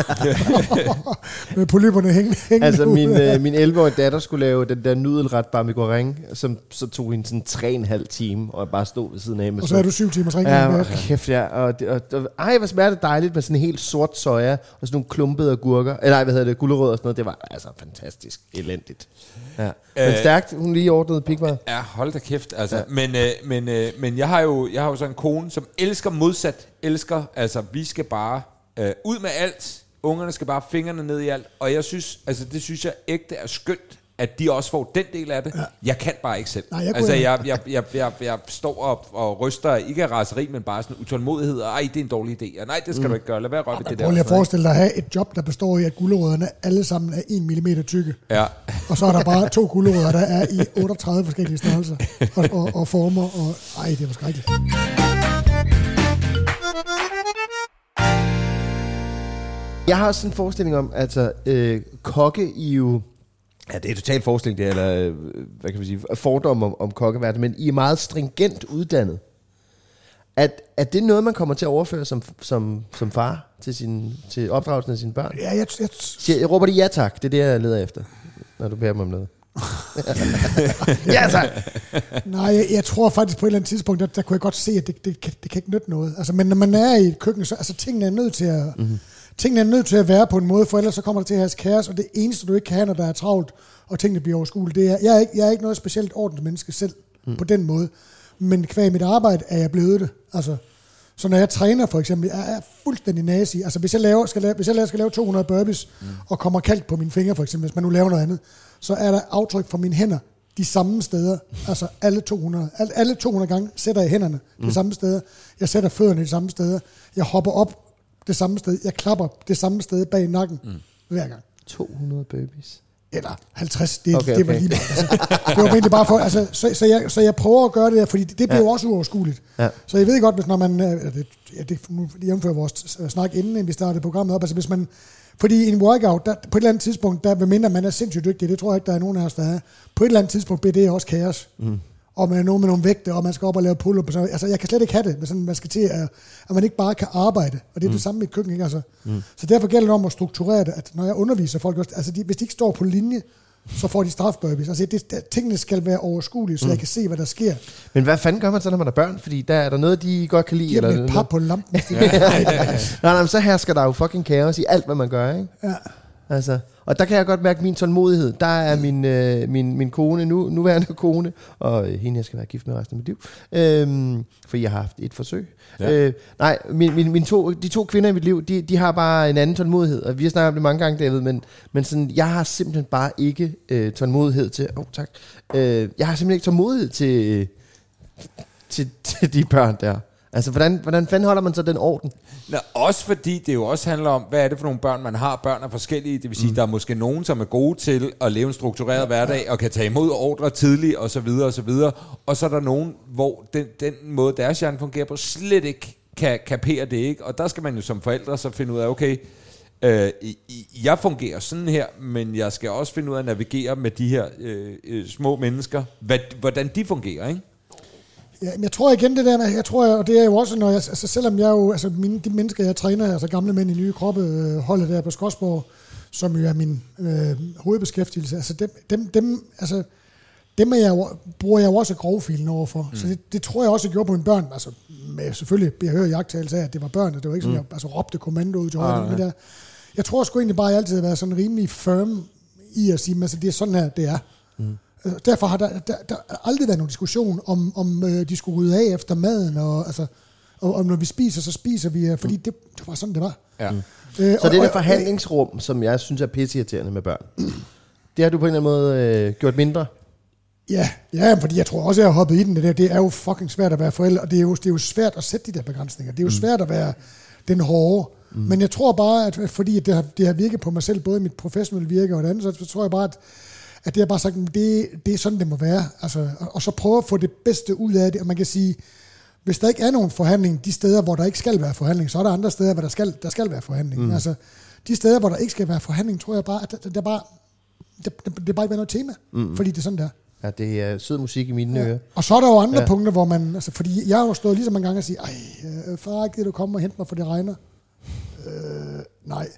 med polyperne hængende, hængende altså min, øh, min elleve-årige datter skulle lave den der nudelret bamigoreng, som så tog hende sådan tre og en halv time, og jeg bare stod ved siden af med. Og så er du syv timers ring. Ja, og kæft, ja. Og, og, og, ej, hvor smager det dejligt med sådan en helt sort soja, og sådan nogle klumpede agurker. Eller nej, hvad hedder det, gulerødder og sådan noget. Det var altså fantastisk elendigt. Ja. Men stærkt, hun lige ordnede pikvar. Ja, hold da kæft. Altså. Ja. Men, øh, men, øh, men jeg har jo jeg har jo så en kone, som elsker modsat. Elsker, altså vi skal bare øh, ud med alt. Ungerne skal bare fingrene ned i alt. Og jeg synes, altså det synes jeg ægte er skønt, at de også får den del af det. Ja. Jeg kan bare ikke selv. Nej, jeg altså jeg, jeg, jeg, jeg, jeg står op og ryster, ikke af raseri, men bare sådan utålmodighed. Og ej, det er en dårlig idé. Og nej, det skal mm. du ikke gøre. Lad være røve ja, det der. Prøv lige at forestille dig at have et job, der består i, at gulerødderne alle sammen er en millimeter tykke. Ja. Og så er der bare to gulerødder, der er i otteogtredive forskellige størrelser og, og, og former. Og ej, det var skrækkeligt. Jeg har sådan en forestilling om, altså øh, kokke I jo, ja det er totalt forestilling det, eller øh, hvad kan man sige, fordom om, om kokkeverdenen, men I er meget stringent uddannet. At, er det noget, man kommer til at overføre som, som, som far til, sin, til opdragelsen af sine børn? Ja, jeg, jeg, jeg, jeg råber det ja tak, det er det, jeg leder efter, når du beder mig om noget. Ja tak! Nej, jeg, jeg tror faktisk på et eller andet tidspunkt, der, der kunne jeg godt se, at det, det, det, det kan ikke nytte noget. Altså, men når man er i et køkken, så altså, tingene er nødt til at... Mm-hmm. Tingene er nødt til at være på en måde, for ellers så kommer der til at have kaos, og det eneste, du ikke kan have, når der er travlt, og tingene bliver overskuelige, det er, jeg er ikke, jeg er ikke noget specielt ordentligt menneske selv, mm. på den måde. Men kvæg mit arbejde er jeg blevet det. Altså, så når jeg træner for eksempel, jeg er fuldstændig nazi. Altså hvis jeg, laver, skal, lave, hvis jeg skal lave to hundrede burpees, mm. og kommer kalk på mine fingre for eksempel, hvis man nu laver noget andet, så er der aftryk fra mine hænder de samme steder. Altså alle to hundrede. Alle, alle to hundrede gange sætter jeg hænderne mm. de samme steder. Jeg sætter fødderne de samme steder. Jeg hopper op det samme sted. Jeg klapper det samme sted bag nakken mm. hver gang. to hundrede burpees. Eller halvtreds. Det, okay, det var okay. lige bare. Altså, det var egentlig bare for, altså, så, så, jeg, så jeg prøver at gøre det der, fordi det, det bliver ja. jo også uoverskueligt. Ja. Så jeg ved godt, hvis når man, det, ja, det jævnfører vores snak inden vi startede programmet op, altså hvis man, fordi en workout, der, på et eller andet tidspunkt, der vil mindre man er sindssygt dygtig, det tror jeg ikke, der er nogen af os, der er. På et eller andet tidspunkt bliver det også kaos. Mm. Og man er nogen med nogle vægte, og man skal op og lave pull-up. Altså, jeg kan slet ikke have det, hvis man skal til, at, at man ikke bare kan arbejde. Og det er mm. det samme i køkken, ikke? Altså, mm. Så derfor gælder det om at strukturere det, at når jeg underviser folk, også, altså de, hvis de ikke står på linje så får de strafburpees. Altså, det, det, tingene skal være overskuelige, så mm. jeg kan se, hvad der sker. Men hvad fanden gør man så, når man er børn? Fordi der er der noget, de godt kan lide. Giv dem eller et par på lampen. nej, nej, nej, så hersker der jo fucking kaos i alt, hvad man gør, ikke? Ja. Altså, og der kan jeg godt mærke min tålmodighed. Der er min, øh, min, min kone, nu, nuværende kone, og øh, hende, jeg skal være gift med resten af mit liv, øh, for jeg har haft et forsøg. Ja. Øh, nej, min, min, min to, de to kvinder i mit liv, de, de har bare en anden tålmodighed, og vi har snakket om det mange gange, David, men, men sådan, jeg har simpelthen bare ikke øh, tålmodighed til, åh oh, tak, øh, jeg har simpelthen ikke tålmodighed til, til, til de børn der. Altså, hvordan, hvordan fanden holder man så den orden? Nå, også fordi det jo også handler om, hvad er det for nogle børn, man har. Børn er forskellige, det vil sige, mm. der er måske nogen, som er gode til at leve en struktureret hverdag, og kan tage imod ordre tidligt, og så videre, og så videre. Og så er der nogen, hvor den, den måde, deres hjerne fungerer på, slet ikke kan kapere det, ikke? Og der skal man jo som forældre så finde ud af, okay, øh, jeg fungerer sådan her, men jeg skal også finde ud af at navigere med de her øh, øh, små mennesker, hvad, hvordan de fungerer, ikke? Ja, jeg tror igen det der med, jeg tror, og det er jo også, når jeg, altså selvom jeg jo, altså mine, de mennesker, jeg træner, altså gamle mænd i nye kroppe, øh, holdet der på Skodsborg, som jo er min øh, hovedbeskæftigelse, altså dem, dem, dem, altså, dem er jeg jo, bruger jeg jo også grovfilen overfor. Mm. Så det, det tror jeg også, jeg gjorde på mine børn. Altså, med, selvfølgelig, jeg hører jagttagelse af, at det var børn, og det var ikke sådan, mm. jeg altså, råbte kommando ud til højre. Ah, ja. der. Jeg tror sgu egentlig bare, at jeg altid har været sådan rimelig firm i at sige, at altså, det er sådan her, det er. Mm. Derfor har der, der, der aldrig været nogen diskussion om, om øh, de skulle rydde af efter maden, og, altså, og, og når vi spiser, så spiser vi, fordi det, det var sådan, det var. Ja. Mm. Øh, så og, det der forhandlingsrum, som jeg synes er pisseirriterende med børn, det har du på en eller anden måde øh, gjort mindre? Ja, ja, fordi jeg tror også, jeg har hoppet i den. Det, der. Det er jo fucking svært at være forælder, og det er jo, det er jo svært at sætte de der begrænsninger. Det er jo mm. svært at være den hårde. Mm. Men jeg tror bare, at fordi det har, det har virket på mig selv, både i mit professionelle virke og det andet, så tror jeg bare, at at det er bare sagt, det, det er sådan, det må være. Altså, og, og så prøve at få det bedste ud af det. Og man kan sige, hvis der ikke er nogen forhandling, de steder, hvor der ikke skal være forhandling, så er der andre steder, hvor der skal, der skal være forhandling. Mm. Altså, de steder, hvor der ikke skal være forhandling, tror jeg bare, at det, det, er, bare, det, det, det er bare ikke noget tema. Mm. Fordi det er sådan, der. Ja, det er sød musik i mine ører. Ja. Og så er der jo andre ja. punkter, hvor man, altså, fordi jeg har jo stået lige så mange gange og sige, ej, far, gider du komme og hente mig, for det regner? Øh, nej.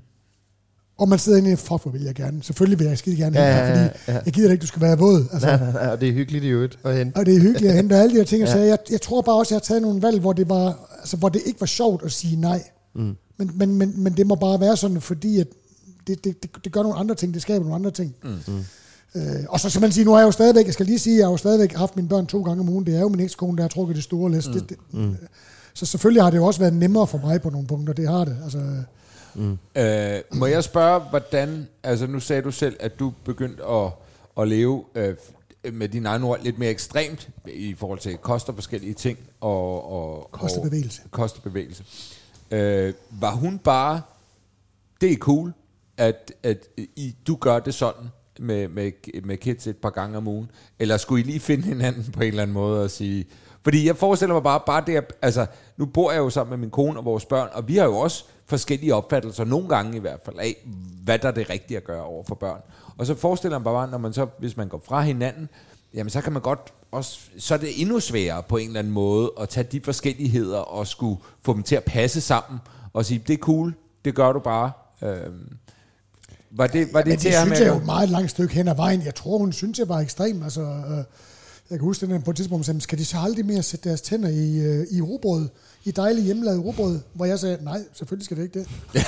Og man sidder inde i, fuck, hvor vil jeg gerne. Selvfølgelig vil jeg skide gerne hente ja, ja, ja. Fordi jeg gider ikke, du skal være våd. Altså, nej, nej, nej, og det er hyggeligt i øvrigt at hente. Og det er hyggeligt at hente alle de her ting. Ja. Så jeg, jeg tror bare også, at jeg har taget nogle valg, hvor det, var, altså, hvor det ikke var sjovt at sige nej. Mm. Men, men, men, men det må bare være sådan, fordi at det, det, det, det gør nogle andre ting, det skaber nogle andre ting. Mm. Øh, og så skal man sige, nu har jeg jo stadigvæk, jeg skal lige sige, jeg har jo stadigvæk haft mine børn to gange om ugen. Det er jo min ekskone, der har trukket det store læs. Mm. Det, det, mm. Så selvfølgelig har det jo også været nemmere for mig på nogle punkter, det har det. Altså, Mm. Øh, må jeg spørge, hvordan, altså nu sagde du selv, at du begyndte at, at leve øh, med dine egne ord lidt mere ekstremt i forhold til kost og forskellige ting og, og kost og bevægelse. Og, kost og bevægelse. Øh, var hun bare, det er cool, at, at I, du gør det sådan med, med, med kids et par gange om ugen, eller skulle I lige finde hinanden på en eller anden måde og sige, fordi jeg forestiller mig bare, bare det, altså nu bor jeg jo sammen med min kone og vores børn, og vi har jo også forskellige opfattelser, nogle gange i hvert fald, af hvad der er det rigtige at gøre over for børn. Og så forestiller man bare, når man så, hvis man går fra hinanden, jamen så kan man godt også, så er det endnu sværere på en eller anden måde at tage de forskelligheder og skulle få dem til at passe sammen og sige, det er cool, det gør du bare. Øhm, var det, var det, ja, til det at synes jeg jo et meget langt stykke hen ad vejen. Jeg tror, hun synes, jeg var ekstrem. Altså, øh, jeg kan huske den på et tidspunkt, sagde, skal de så aldrig mere sætte deres tænder i, øh, i rugbrød? I dejlige hjemmelavede rugbrød? Hvor jeg sagde, nej, selvfølgelig skal det ikke det.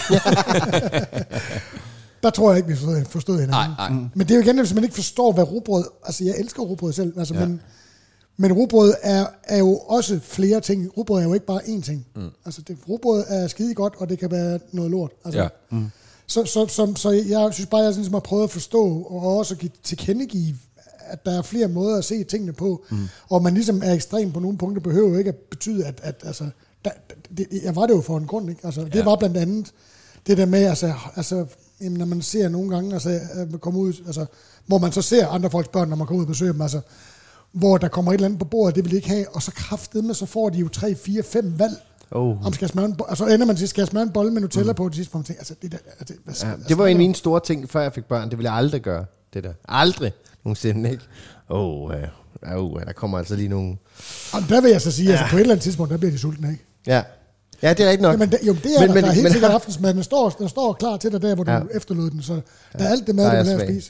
Der tror jeg ikke, vi forstod, forstod hinanden. Nej, nej. Men det er jo igen, hvis man ikke forstår, hvad rugbrød... Altså, jeg elsker rugbrød selv, altså, ja. men, men rugbrød er, er jo også flere ting. Rugbrød er jo ikke bare én ting. Mm. Altså, det, rugbrød er skide godt, og det kan være noget lort. Altså, ja. mm. Så, så, så, så jeg synes bare, jeg sådan, har prøvet at forstå, og også give, tilkendegive, at der er flere måder at se tingene på, mm. og man ligesom er ekstrem på nogle punkter, behøver jo ikke at betyde, at, at altså, der, det, jeg var det jo for en grund, ikke? Altså, det ja. var blandt andet det der med, altså, altså jamen, når man ser nogle gange, altså, komme ud, altså, hvor man så ser andre folks børn, når man kommer ud og besøger dem, altså, hvor der kommer et eller andet på bordet, det vil de ikke have, og så kraftedeme, så får de jo tre, fire, fem valg, oh. om skal jeg smøre en, altså ender man til, skal jeg smøre en bolle med Nutella mm. på det sidste, for man tænker, altså, det der, altså, hvad skal, ja, det var en af mine store ting, før jeg fik børn, det ville jeg aldrig gøre, det der. Aldrig nogensinde, ikke? Åh, oh, uh, uh, der kommer altså lige nogle... Og der vil jeg så sige, ja. altså på et eller andet tidspunkt, der bliver de sultne, ikke? Ja. Ja, det er rigtigt nok. Jamen, det, jo, det er men, der, men, der er helt men, sikkert aftensmad. Den står, den står klar til dig der, hvor ja. du efterlod den, så der ja, er alt det mad, du vil have at spise.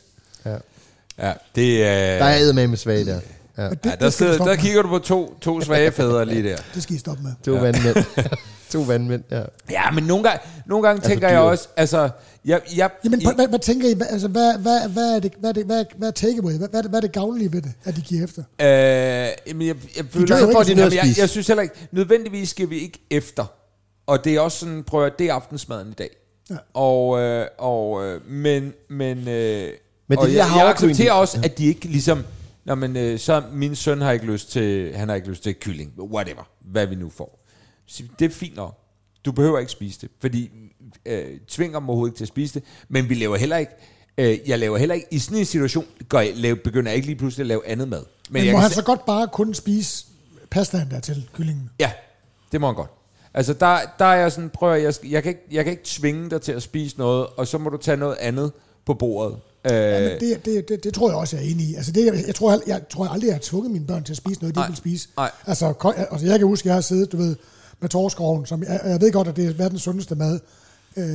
Ja, ja det er... Der er eddermame med svag der. Ja, det, ja der, sidder, der kigger du på to, to svage fædre lige der. Det skal I stoppe med. To ja. vandmænd. to vandmænd, ja. Ja, men nogle gange, nogle gange tænker jeg også, altså... Jeg, jeg, Jamen, jeg, hvad, hvad tænker I, hvad, altså, hvad, hvad, hvad er det, hvad er det, hvad, hvad er takeaway? Hvad, hvad, hvad er det gavnlige ved det, at de giver efter? Øh, jamen, jeg, jeg, føler, så får de noget jamen, jeg, jeg synes heller ikke, nødvendigvis skal vi ikke efter. Og det er også sådan, prøv at det er aftensmaden i dag. Ja. Og, øh, og, øh, men, men, øh, men og det, jeg, jeg accepterer også, at de ikke ligesom, nå, men, øh, så min søn har ikke lyst til, han har ikke lyst til kylling, whatever, hvad vi nu får. Så det er fint nok. Du behøver ikke spise det, fordi øh, tvinger mig overhovedet ikke til at spise det, men vi laver heller ikke, øh, jeg laver heller ikke, i sådan en situation, går jeg, lave, begynder jeg ikke lige pludselig at lave andet mad. Men, men må han se- så godt bare kun spise pastaen der til kyllingen? Ja, det må han godt. Altså der, der er jeg sådan, prøv at, jeg, jeg, kan ikke, jeg kan ikke tvinge dig til at spise noget, og så må du tage noget andet på bordet. Ja, men det, det, det, det tror jeg også, jeg er enig i. Altså det, jeg, jeg, tror, jeg, jeg tror aldrig, jeg har tvunget mine børn til at spise noget, de nej, vil spise. Nej. Altså, altså jeg kan huske, jeg har siddet, du ved, med torskeroven, som jeg, jeg ved godt, at det er verdens sundeste mad. Øh,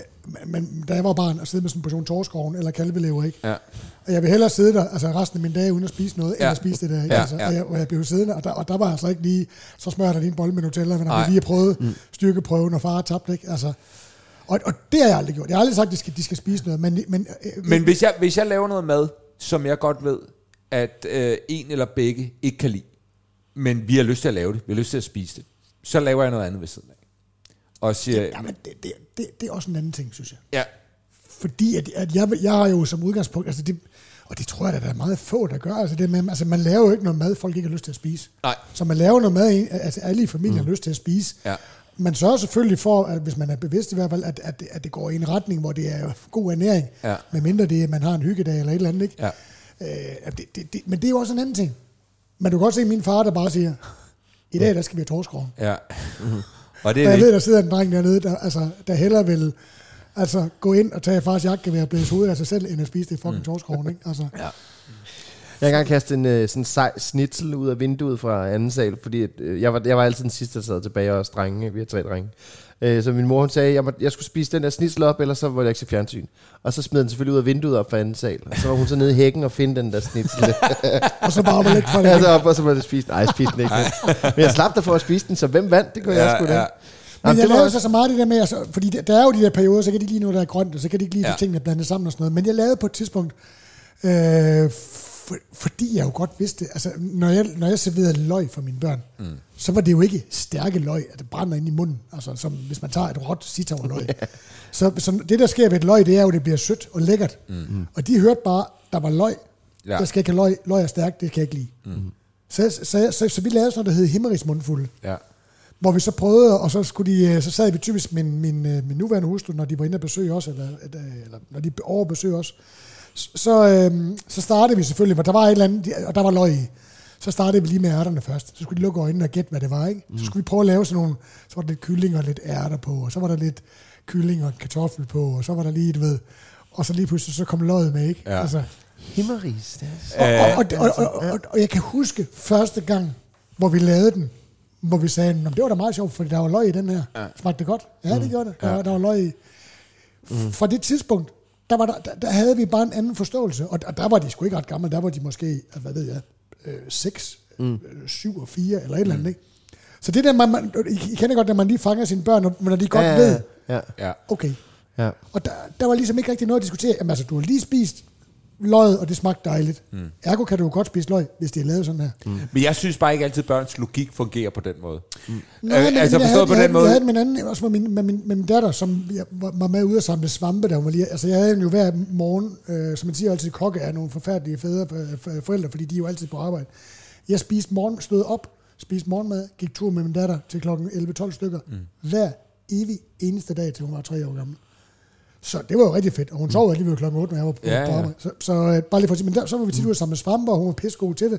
men da jeg var barn, at sidde med sådan en portion torskeroven eller kalvelever, ikke? Ja. Og jeg vil hellere sidde der, altså resten af mine dage uden at spise noget, ja. end at spise det der, ikke? Ja, altså, ja. Og, jeg, og jeg blev siddende, og der, og der var altså ikke lige, så smører der lige en bolle med Nutella, men jeg lige har prøvet mm. styrkeprøven, og far har tabt, ikke? Altså, og, og det har jeg aldrig gjort. Jeg har aldrig sagt, at de skal, de skal spise noget, men... Men, øh, men hvis, jeg, hvis jeg laver noget mad, som jeg godt ved, at øh, en eller begge ikke kan lide, men vi har lyst til at lave det, vi har lyst til at spise det, så laver jeg noget andet ved siden af. Og siger, ja, men det, det, det, det er også en anden ting, synes jeg. Ja. Fordi at, at jeg, jeg har jo som udgangspunkt, altså det, og det tror jeg, at der er meget få, der gør, altså, det med, altså man laver jo ikke noget mad, folk ikke har lyst til at spise. Nej. Så man laver noget mad, altså alle i familien mm. har lyst til at spise. Ja. Man sørger selvfølgelig for, at hvis man er bevidst i hvert fald, at, at, at det går i en retning, hvor det er god ernæring, ja. medmindre det er, man har en hyggedag eller et eller andet, ikke? Ja. Øh, det, det, det, men det er jo også en anden ting. Men du kan godt se min far, der bare siger, i dag, der skal vi have torskroven. Ja. Mm-hmm. Og, det er og jeg det. ved, der sidder en dreng dernede, der, altså, der hellere vil altså, gå ind og tage fars jakkegevær og blæse hovedet af sig selv, end at spise det fucking mm. torskroven, ikke? Altså. Ja. Jeg har engang kastet en uh, sådan sej snitsel ud af vinduet fra anden sal, fordi uh, jeg, var, jeg var altid den sidste, der sad tilbage, og drenge, vi har tre drenge. Uh, så min mor, hun sagde, jeg, må, jeg skulle spise den der snitsel op, ellers så var jeg ikke se fjernsyn. Og så smed den selvfølgelig ud af vinduet op fra anden sal. Og så var hun så nede i hækken og finde den der snitsel. Og så bare var lidt fra det. Ja, så op, og så var det spist. Nej, jeg spiste den ikke. Men jeg slap der for at spise den, så hvem vandt? Det kunne ja, jeg sgu da. Ja. Men Jamen, jeg lavede også så meget det der med, altså, fordi der, der er jo de der perioder, så kan de ikke lide noget, der er grønt, og så kan de ikke lide ja. de tingene blandet sammen og sådan noget. Men jeg lavede på et tidspunkt, øh, for, fordi jeg jo godt vidste, altså når jeg, når jeg serverede løg for mine børn, mm. så var det jo ikke stærke løg, at det brænder ind i munden, altså som hvis man tager et råt sitavløg. så, så det der sker ved et løg, det er jo, at det bliver sødt og lækkert. Mm. Og de hørte bare, der var løg, ja. der skal ikke have løg, løg er stærkt, det kan jeg ikke lide. Mm. Så, så, så, så, så vi lavede sådan noget, der hed himmerigsmundfulde. Ja. Hvor vi så prøvede, og så, skulle de, så sad vi typisk min, min, min nuværende hustru, når de var inde og besøge os, eller, eller når de overbesøgte os, så, øhm, så startede vi selvfølgelig, for der var et eller andet, og der var løg i. Så startede vi lige med ærterne først. Så skulle de lukke øjnene og gætte, hvad det var, ikke? Så skulle vi prøve at lave sådan nogle, så var der lidt kylling og lidt ærter på, og så var der lidt kylling og kartoffel på, og så var der lige, du ved, og så lige pludselig så kom løget med, ikke? Ja. Altså, himmeris. Og, og, og, og, og, og, og jeg kan huske første gang, hvor vi lavede den, hvor vi sagde, det var da meget sjovt, fordi der var løg i den her. Ja. Smagte det godt? Ja, det gjorde det. Der, ja. der var løg i. Mm. Fra det tidspunkt, der, var der, der, der havde vi bare en anden forståelse, og, og der var de sgu ikke ret gamle, der var de måske, hvad ved jeg, øh, seks, mm. øh, syv og fire, eller et eller andet, ikke? Så det der, man, man, I kender godt, når man lige fanger sine børn, når de godt ja, ved, ja. Ja. okay. Ja. Og der, der var ligesom ikke rigtig noget at diskutere. Jamen altså, du har lige spist løg, og det smagte dejligt. Mm. Ergo kan du godt spise løg, hvis det er lavet sådan her. Mm. Men jeg synes bare ikke altid, at børns logik fungerer på den måde. Mm. Nej, øh, men altså jeg havde, på jeg den måde. Jeg havde med en anden, også med min, med, min, med min datter, som var med ude og samle svampe, der var lige, altså jeg havde jo hver morgen, øh, som man siger altid, kokke er nogle forfærdelige fædre, forældre, fordi de er jo altid på arbejde. Jeg spiste morgen, stod op, spiste morgenmad, gik tur med min datter til klokken elleve tolv stykker, mm. hver evig eneste dag, til hun var tre år gammel. Så det var jo rigtig fedt, og hun sov mm. alligevel klokken otte, når jeg var på, ja, på arbejde. Ja. Så, så uh, bare lige for at sige, men der, så var vi tit ude sammen med svampe, og hun var pissegod til det,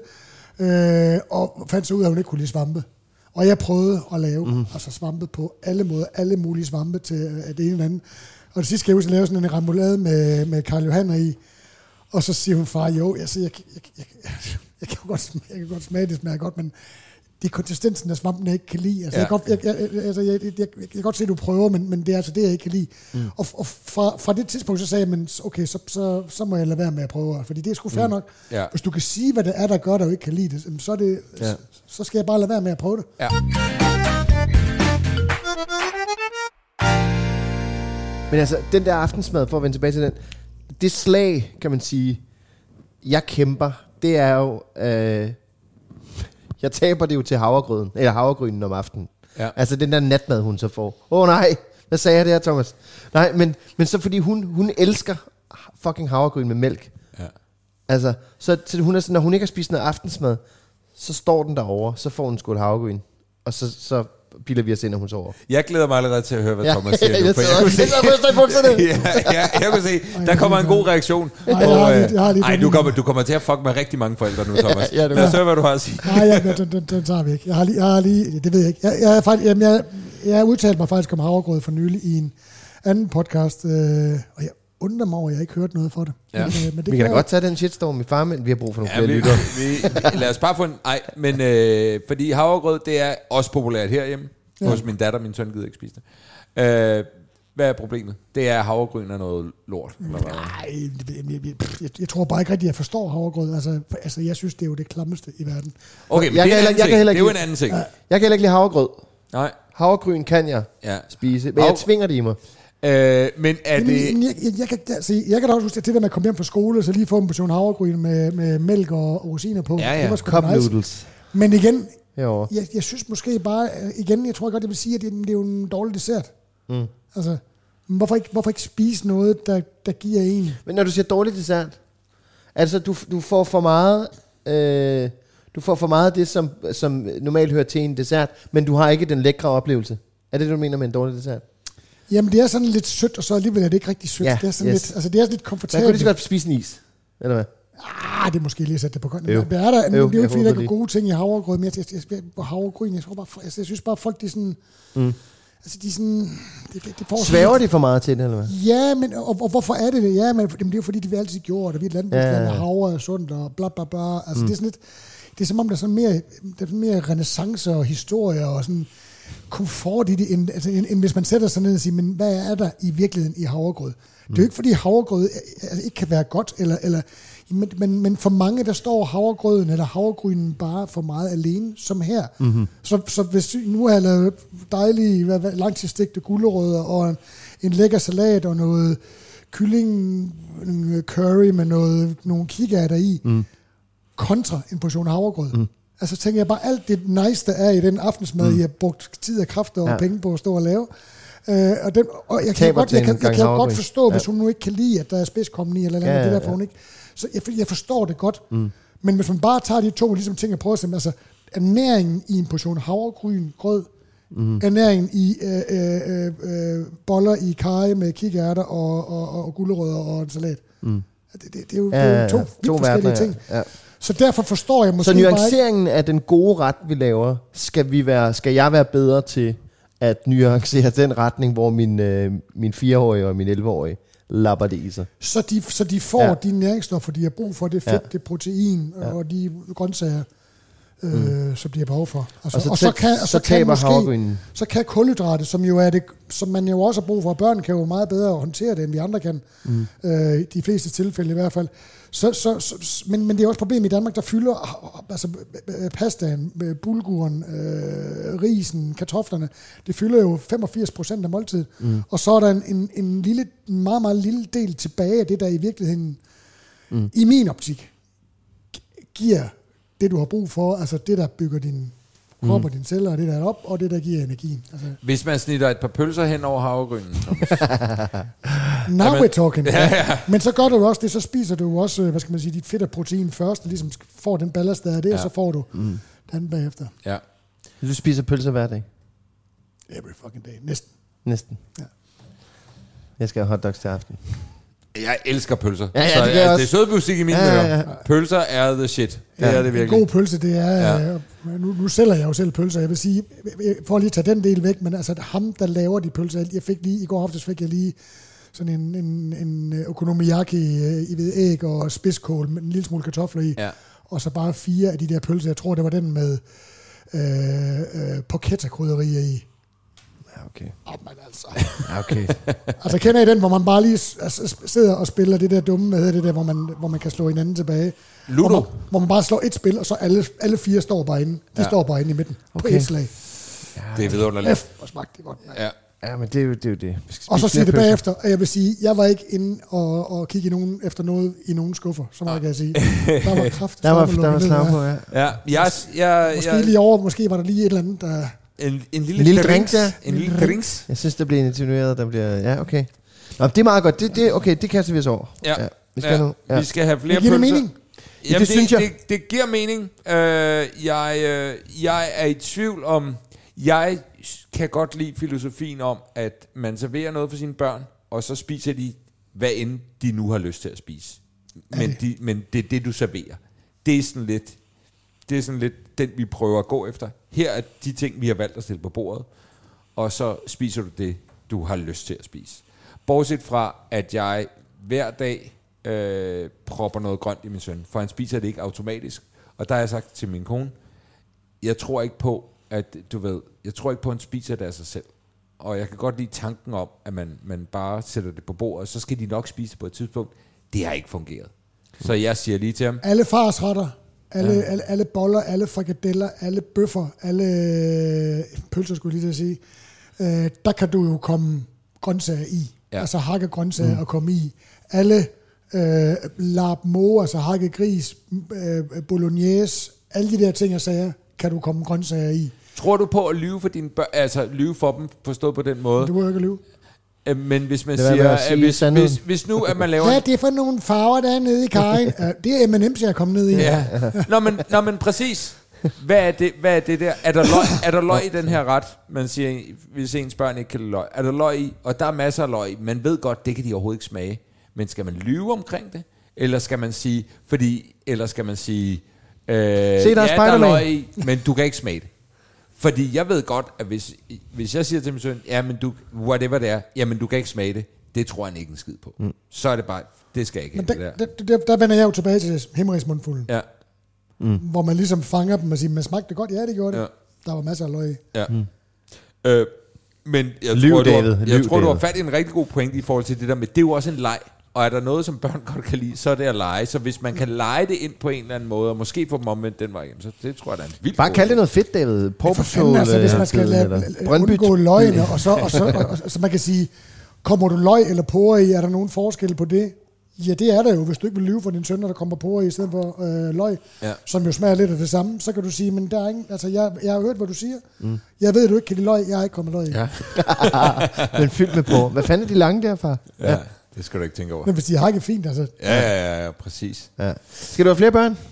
øh, og fandt så ud af, at hun ikke kunne lide svampe. Og jeg prøvede at lave mm. altså svampe på alle måder, alle mulige svampe til uh, det ene eller andet. Og det sidste skal jeg huske at lave sådan en remoulade med, med Karl Johanner i, og så siger hun, far, jo, jeg, siger, jeg, jeg, jeg, jeg, jeg, kan godt smage, jeg kan godt smage, det smager godt, men det er konsistensen af svampen, jeg ikke kan lide. Altså, ja. jeg, kan godt, jeg, jeg, altså, jeg, jeg, jeg, jeg kan godt se, at du prøver, men, men det er altså det, jeg ikke kan lide. Mm. Og, og fra, fra det tidspunkt, så sagde jeg, men okay, så, så, så må jeg lade være med at prøve. Fordi det er sgu fair mm. nok. Ja. Hvis du kan sige, hvad det er, der gør, der du ikke kan lide det, så, er det, ja. så, så skal jeg bare lade være med at prøve det. Ja. Men altså, den der aftensmad, for at vende tilbage til den, det slag, kan man sige, jeg kæmper, det er jo... Øh, jeg taber det jo til havregrøden, eller havregrynen om aftenen. Ja. Altså den der natmad, hun så får. Åh oh, nej, hvad sagde jeg der, Thomas? Nej, men, men så fordi hun, hun elsker fucking havregryn med mælk. Ja. Altså, så, så hun er sådan, når hun ikke har spist noget aftensmad, så står den derovre, så får hun en skål havregryn. Og så... så piller vi os ind, når hun sover. Jeg glæder mig allerede til at høre, hvad ja, Thomas siger ja, nu. For jeg, kunne se, ja, ja, jeg kunne se, der kommer en god reaktion. Nej, du kommer, du kommer til at fuck med rigtig mange forældre nu, Thomas. Ja, lad os høre, hvad du har at sige. Nej, ja, den, den, den tager vi ikke. Jeg har lige, jeg har lige det ved jeg ikke. Jeg, jeg, jeg, jeg, jeg, jeg har udtalt mig faktisk om havregrød for nylig i en anden podcast, øh, og jeg undrer mig over, at jeg ikke hørte noget for det. Ja. Men, øh, men det vi kan da godt tage den shitstorm i far, men vi har brug for nogle ja, flere lytter. Vi, vi, lad os bare få en... Ej, men øh, fordi havregrød, det er også populært herhjemme. Ja. Hos min datter, min søn gider ikke spise det. Øh, hvad er problemet? Det er, at havregryn er noget lort. Nej, jeg, jeg, jeg, jeg tror bare ikke rigtig, at jeg forstår havregrød. Altså, altså, jeg synes, det er jo det klammeste i verden. Okay, men jeg det, er jeg, jeg kan det er jo en anden ting. Jeg kan heller ikke lide havregrød. Nej. Havregryn kan jeg ja. spise, men jeg tvinger det i mig. Øh, men er Jamen, det... Jeg, jeg, jeg, kan, altså, jeg kan da også huske, at det der med at komme hjem fra skole, så lige få en portion havregryn med, med mælk og, og rosiner på. Ja, ja. Det var Cup nice. Noodles. Men igen... Jeg, jeg synes måske bare, igen, jeg tror godt, jeg vil sige, at det, det er jo en dårlig dessert. Mm. Altså, hvorfor ikke, hvorfor ikke spise noget, der, der giver en? Men når du siger dårlig dessert, altså du, du får for meget, øh, du får for meget af det, som, som normalt hører til en dessert, men du har ikke den lækre oplevelse. Er det, du mener med en dårlig dessert? Jamen, det er sådan lidt sødt, og så alligevel er det ikke rigtig sødt. Ja, det er sådan yes. lidt, altså det er lidt komfortabelt. Man kunne lige så godt spise en is, eller hvad? Ah, det er måske lige at sætte det på grøn. Det er der, det er jo ikke fordi, der er gode ting i havregrød, men jeg, jeg, jeg, jeg, på havregryn, jeg, tror bare, jeg, jeg synes bare, folk de sådan... Mm. Altså, de sådan... Det, det, det svæver de for meget til det, eller hvad? Ja, men og, og hvorfor er det det? Ja, men det er jo fordi, de vil altid gjort, og vi er et landbrugsland, ja, ja. havre er sundt, og bla bla bla. Altså, mm. det er sådan lidt... Det er som om, der er sådan mere, der er mere renaissance og historie og sådan komfort i det, end, altså, end, end hvis man sætter sig ned og siger, men hvad er der i virkeligheden i havregrød? Mm. Det er jo ikke fordi havregrød altså, ikke kan være godt, eller... eller Men, men, men for mange, der står havregrøden eller havregrynen bare for meget alene, som her. Mm-hmm. Så, så hvis nu har jeg lavet dejlige langtidsstegte gulerødder og en, en lækker salat og noget kylling curry med noget, nogle kikærter i, mm. kontra en portion havregrød. Mm. Altså tænker jeg bare, alt det nice, der er i den aftensmad, mm. jeg har brugt tid og kræfter og ja. penge på at stå og lave. Uh, og, den, og jeg kan godt, jeg kan, jeg kan godt forstå, ja. hvis hun nu ikke kan lide, at der er spidskommen i, eller ja, andet, det derfor ja. hun ikke... Så jeg, jeg forstår det godt, mm. men hvis man bare tager de to ligesom ting og prøver at se, altså ernæringen i en portion havregryn, grød, mm. ernæringen i øh, øh, øh, boller i karry med kikærter og, og, og, og gulerødder og en salat. Mm. Det, det, det er jo, ja, det er jo to, ja, to forskellige verdener, ting. Ja. Så derfor forstår jeg måske så nuanceringen af den gode ret, vi laver, skal, vi være, skal jeg være bedre til at nuancere den retning, hvor min, øh, min fireårige og min elleve-årige lapper det i sig. Så de, så de får ja. de næringsstoffer, de har brug for, det fedt, ja. det protein ja. og de grøntsager, øh, mm. som de har behov for. Altså, og så, og så, kan, og så, så kan måske, så kan kulhydrater, som jo er det, som man jo også har brug for, børn kan jo meget bedre håndtere det, end vi andre kan, mm. øh, de fleste tilfælde i hvert fald. Så, så, så, men, men det er også et problem i Danmark, der fylder altså, pastaen, bulguren, øh, risen, kartoflerne, det fylder jo femogfirs procent af måltiden. Mm. Og så er der en, en, en lille, meget, meget lille del tilbage af det, der i virkeligheden, mm. i min optik, giver det, du har brug for, altså det, der bygger din krop mm. og dine celler, og det der er op, og det, der giver energien. Altså. Hvis man snitter et par pølser hen over havregrynen. Now we're talking. Ja, ja. Men så gør du også det, så spiser du også, hvad skal man sige, dit fedt og protein først, og ligesom får den ballast, der er det, ja. og så får du mm. den bagefter. Ja. Du spiser pølser hver dag? Every fucking day. Næsten. Næsten? Ja. Jeg skal have hotdogs til aften. Jeg elsker pølser. Ja, ja, så, det, altså, det er sødmusik i mine ja, ja, ja. Pølser er the shit. Det ja, er det virkelig. En god pølse, det er... Ja. Nu, nu sælger jeg jo selv pølser. Jeg vil sige, for lige at tage den del væk, men altså ham, der laver de pølser, jeg fik lige, i går aftes fik jeg lige sådan en, en, en okonomiyaki i ved æg og spidskål med en lille smule kartofler i. Ja. Og så bare fire af de der pølser. Jeg tror, det var den med øh, øh, porchetta-krydderier i. Ja, okay. Oh, men altså. Ja, okay. altså kender I den, hvor man bare lige altså, sidder og spiller det der dumme, hvad hedder det der, hvor man, hvor man kan slå hinanden tilbage? Ludo. Hvor man, hvor man bare slår et spil, og så alle, alle fire står bare inde. De ja. står bare inde i midten okay. på et slag. Ja, det er vidunderligt. F, hvor smagte det godt. Ja. Ja, men det er jo det. Er jo det. Og så siger det bagefter, og jeg vil sige, jeg var ikke inde og, og kigge i nogen, efter noget i nogen skuffer, så meget kan jeg sige. Der var kraft. der var, der var slag på, ja. ja jeg, jeg, måske jeg, lige over, måske var der lige et eller andet, der... En, en lille, en lille drink, drink, ja. En lille drinks. Jeg synes, der bliver insinueret, der bliver... Ja, okay. Nå, det er meget godt. Det, det, okay, det kaster vi os over. Ja. ja. Vi skal ja. nu. Ja. Vi skal have flere pølser. Det giver mening. Jamen, det, det, synes jeg. Det, det giver mening. Uh, jeg, uh, jeg er i tvivl om... Jeg kan godt lide filosofien om, at man serverer noget for sine børn, og så spiser de, hvad end de nu har lyst til at spise. Men, det? De, men det er det, du serverer. Det er sådan lidt, det er sådan lidt den, vi prøver at gå efter. Her er de ting, vi har valgt at stille på bordet, og så spiser du det, du har lyst til at spise. Bortset fra, at jeg hver dag øh, propper noget grønt i min søn, for han spiser det ikke automatisk. Og der har jeg sagt til min kone, jeg tror ikke på, at du ved, jeg tror ikke på, at han spiser det af sig selv. Og jeg kan godt lide tanken om, at man, man bare sætter det på bordet, og så skal de nok spise det på et tidspunkt. Det har ikke fungeret. Så jeg siger lige til ham. Alle farsretter, alle, ja. alle, alle boller, alle frikadeller, alle bøffer, alle pølser, skulle jeg lige til at sige. Øh, der kan du jo komme grøntsager i. Ja. Altså hakke grøntsager mm. og komme i. Alle øh, labmo, altså hakke gris, øh, bolognese, alle de der ting, jeg sagde, kan du komme grøntsager i. Tror du på at lyve for dine børn, altså lyve for dem, forstået på den måde? Du må jo ikke lyve. Men hvis man siger, at hvis, hvis, hvis nu at man laver... Hvad er det for nogle farver, der er nede i karren? Det er M and M's, jeg er kommet ned i. Ja. Nå, men, nå, men præcis. Hvad er det, hvad er det der? Er der løg, er der løg i den her ret? Man siger, hvis ens børn ikke kan lide løg. Er der løg i? Og der er masser af løg i. Man ved godt, det kan de overhovedet ikke smage. Men skal man lyve omkring det? Eller skal man sige... Fordi, eller skal man sige... Øh, Se, der er ja, der er løg i, men du kan ikke smage det. Fordi jeg ved godt, at hvis, hvis jeg siger til min søn, ja, men du, whatever det er, jamen du kan ikke smage det, det tror han ikke en skid på. Mm. Så er det bare, det skal jeg ikke. Men der, der, der, der vender jeg jo tilbage til himmerigsmundfulden. Ja. Mm. Hvor man ligesom fanger dem og siger, man smagte det godt, ja, det gjorde det. Ja. Der var masser af løg i. Ja. Mm. Øh, men jeg Lyv, tror, du David. har, jeg Lyv, tror, du har fat i en rigtig god pointe i forhold til det der med, det er jo også en leg. Og er der noget, som børn godt kan lide, så er det at lege. Så hvis man kan lege det ind på en eller anden måde, og måske få dem omvendt den vej, så det tror jeg, der er en vild. Bare kald det noget fedt, David. Porpesol, altså, hvis man skal lade, undgå løgene, og så, og så, og, og, så man kan sige, kommer du løg eller porre i, er der nogen forskel på det? Ja, det er der jo. Hvis du ikke vil lyve for din søn, når der kommer porre i, i stedet for øh, løg, ja. Som jo smager lidt af det samme, så kan du sige, men der er ingen, altså jeg, jeg har hørt, hvad du siger. Mm. Jeg ved, at du ikke kan lide løg, jeg har ikke kommet løg i. Ja. Men fyldt med porre. Hvad fanden er de lange derfra? Ja. Ja. Det skal du ikke tænke over. Men hvis de har ikke fint, altså. Ja, ja, ja, ja, præcis. Ja. Skal du have flere børn?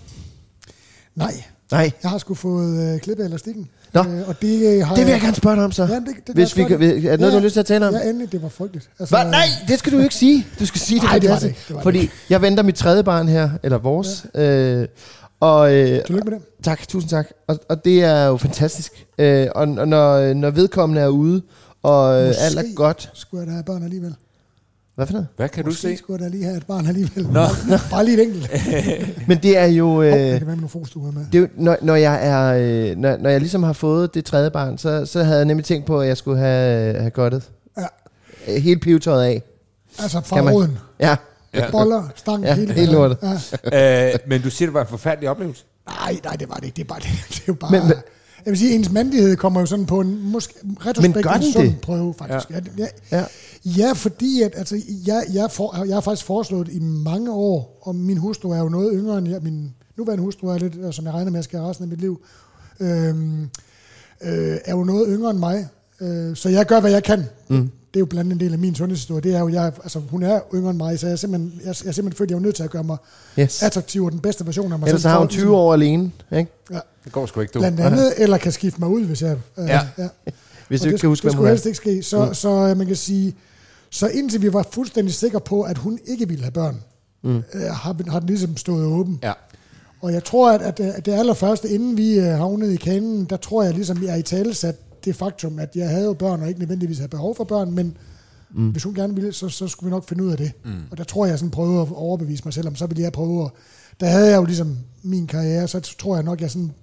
Nej. Nej. Jeg har sgu fået øh, klippet elastikken. Nå, øh, og det, øh, har det vil jeg jeg gerne spørge dig om så. Ja, det, det, hvis vi kan, er det noget, ja, du har lyst til at tale om? Ja, endelig, det var frygteligt. Altså, Hva? Nej, det skal du ikke sige. Du skal sige det. Nej, det var det. det var fordi det. jeg venter mit tredje barn her, eller vores. Ja. Øh, og, øh, Tillykke med det. Tak, tusind tak. Og, og det er jo fantastisk. Øh, og, og når, når vedkommende er ude, og øh, alt er godt. Skulle jeg da have børn alligevel? Hvad for noget? Hvad kan Måske du se? skulle jeg da lige have et barn alligevel. Nå. Bare lige et enkelt. Men det er jo... Øh, oh, det kan være med nogle fostuer med. Det er jo, når, når, jeg er, øh, når, når jeg ligesom har fået det tredje barn, så, så havde jeg nemlig tænkt på, at jeg skulle have, have godtet. Ja. Hele pivetøjet af. Altså fra roden. Ja. Ja. Boller, stang, ja, hele, hele lortet. Ja. øh, men du siger, det var en forfærdelig oplevelse? Nej, nej, det var det ikke. Det er, bare, det, det er jo bare... Men, men, jeg vil sige, ens mandighed kommer jo sådan på en måske retrospektiv sund prøve, faktisk. Ja, ja, ja. ja fordi at, altså, jeg, jeg, for, jeg har faktisk foreslået i mange år, og min hustru er jo noget yngre end jeg, min nuværende hustru er lidt, som jeg regner med, at jeg skal have resten af mit liv, øhm, øh, er jo noget yngre end mig. Øh, så jeg gør, hvad jeg kan. Mm. Det er jo blandt andet en del af min sundhedshistorie. Det er jo, jeg, altså, hun er yngre end mig, så jeg er simpelthen, jeg, jeg er simpelthen følt, at jeg er nødt til at gøre mig yes. attraktiv og den bedste version af mig. Ellers har hun tyve år alene, ikke? Ja. Det går sgu ikke, du. Blandt andet, eller kan skifte mig ud, hvis jeg... Øh, ja. ja. Hvis du ikke kan huske, det skulle helst ikke ske. Så, mm. så man kan sige, så indtil vi var fuldstændig sikre på, at hun ikke ville have børn, mm. øh, har, har den ligesom stået åben. Ja. Og jeg tror, at, at det allerførste, inden vi havnede i kanen, der tror jeg ligesom, jeg er i talesat det faktum, at jeg havde jo børn, og ikke nødvendigvis havde behov for børn, men mm. hvis hun gerne ville, så, så skulle vi nok finde ud af det. Mm. Og der tror jeg sådan prøve at overbevise mig selv om, så ville jeg prøve at, der havde jeg jo ligesom min karriere, så tror jeg nok, jeg sådan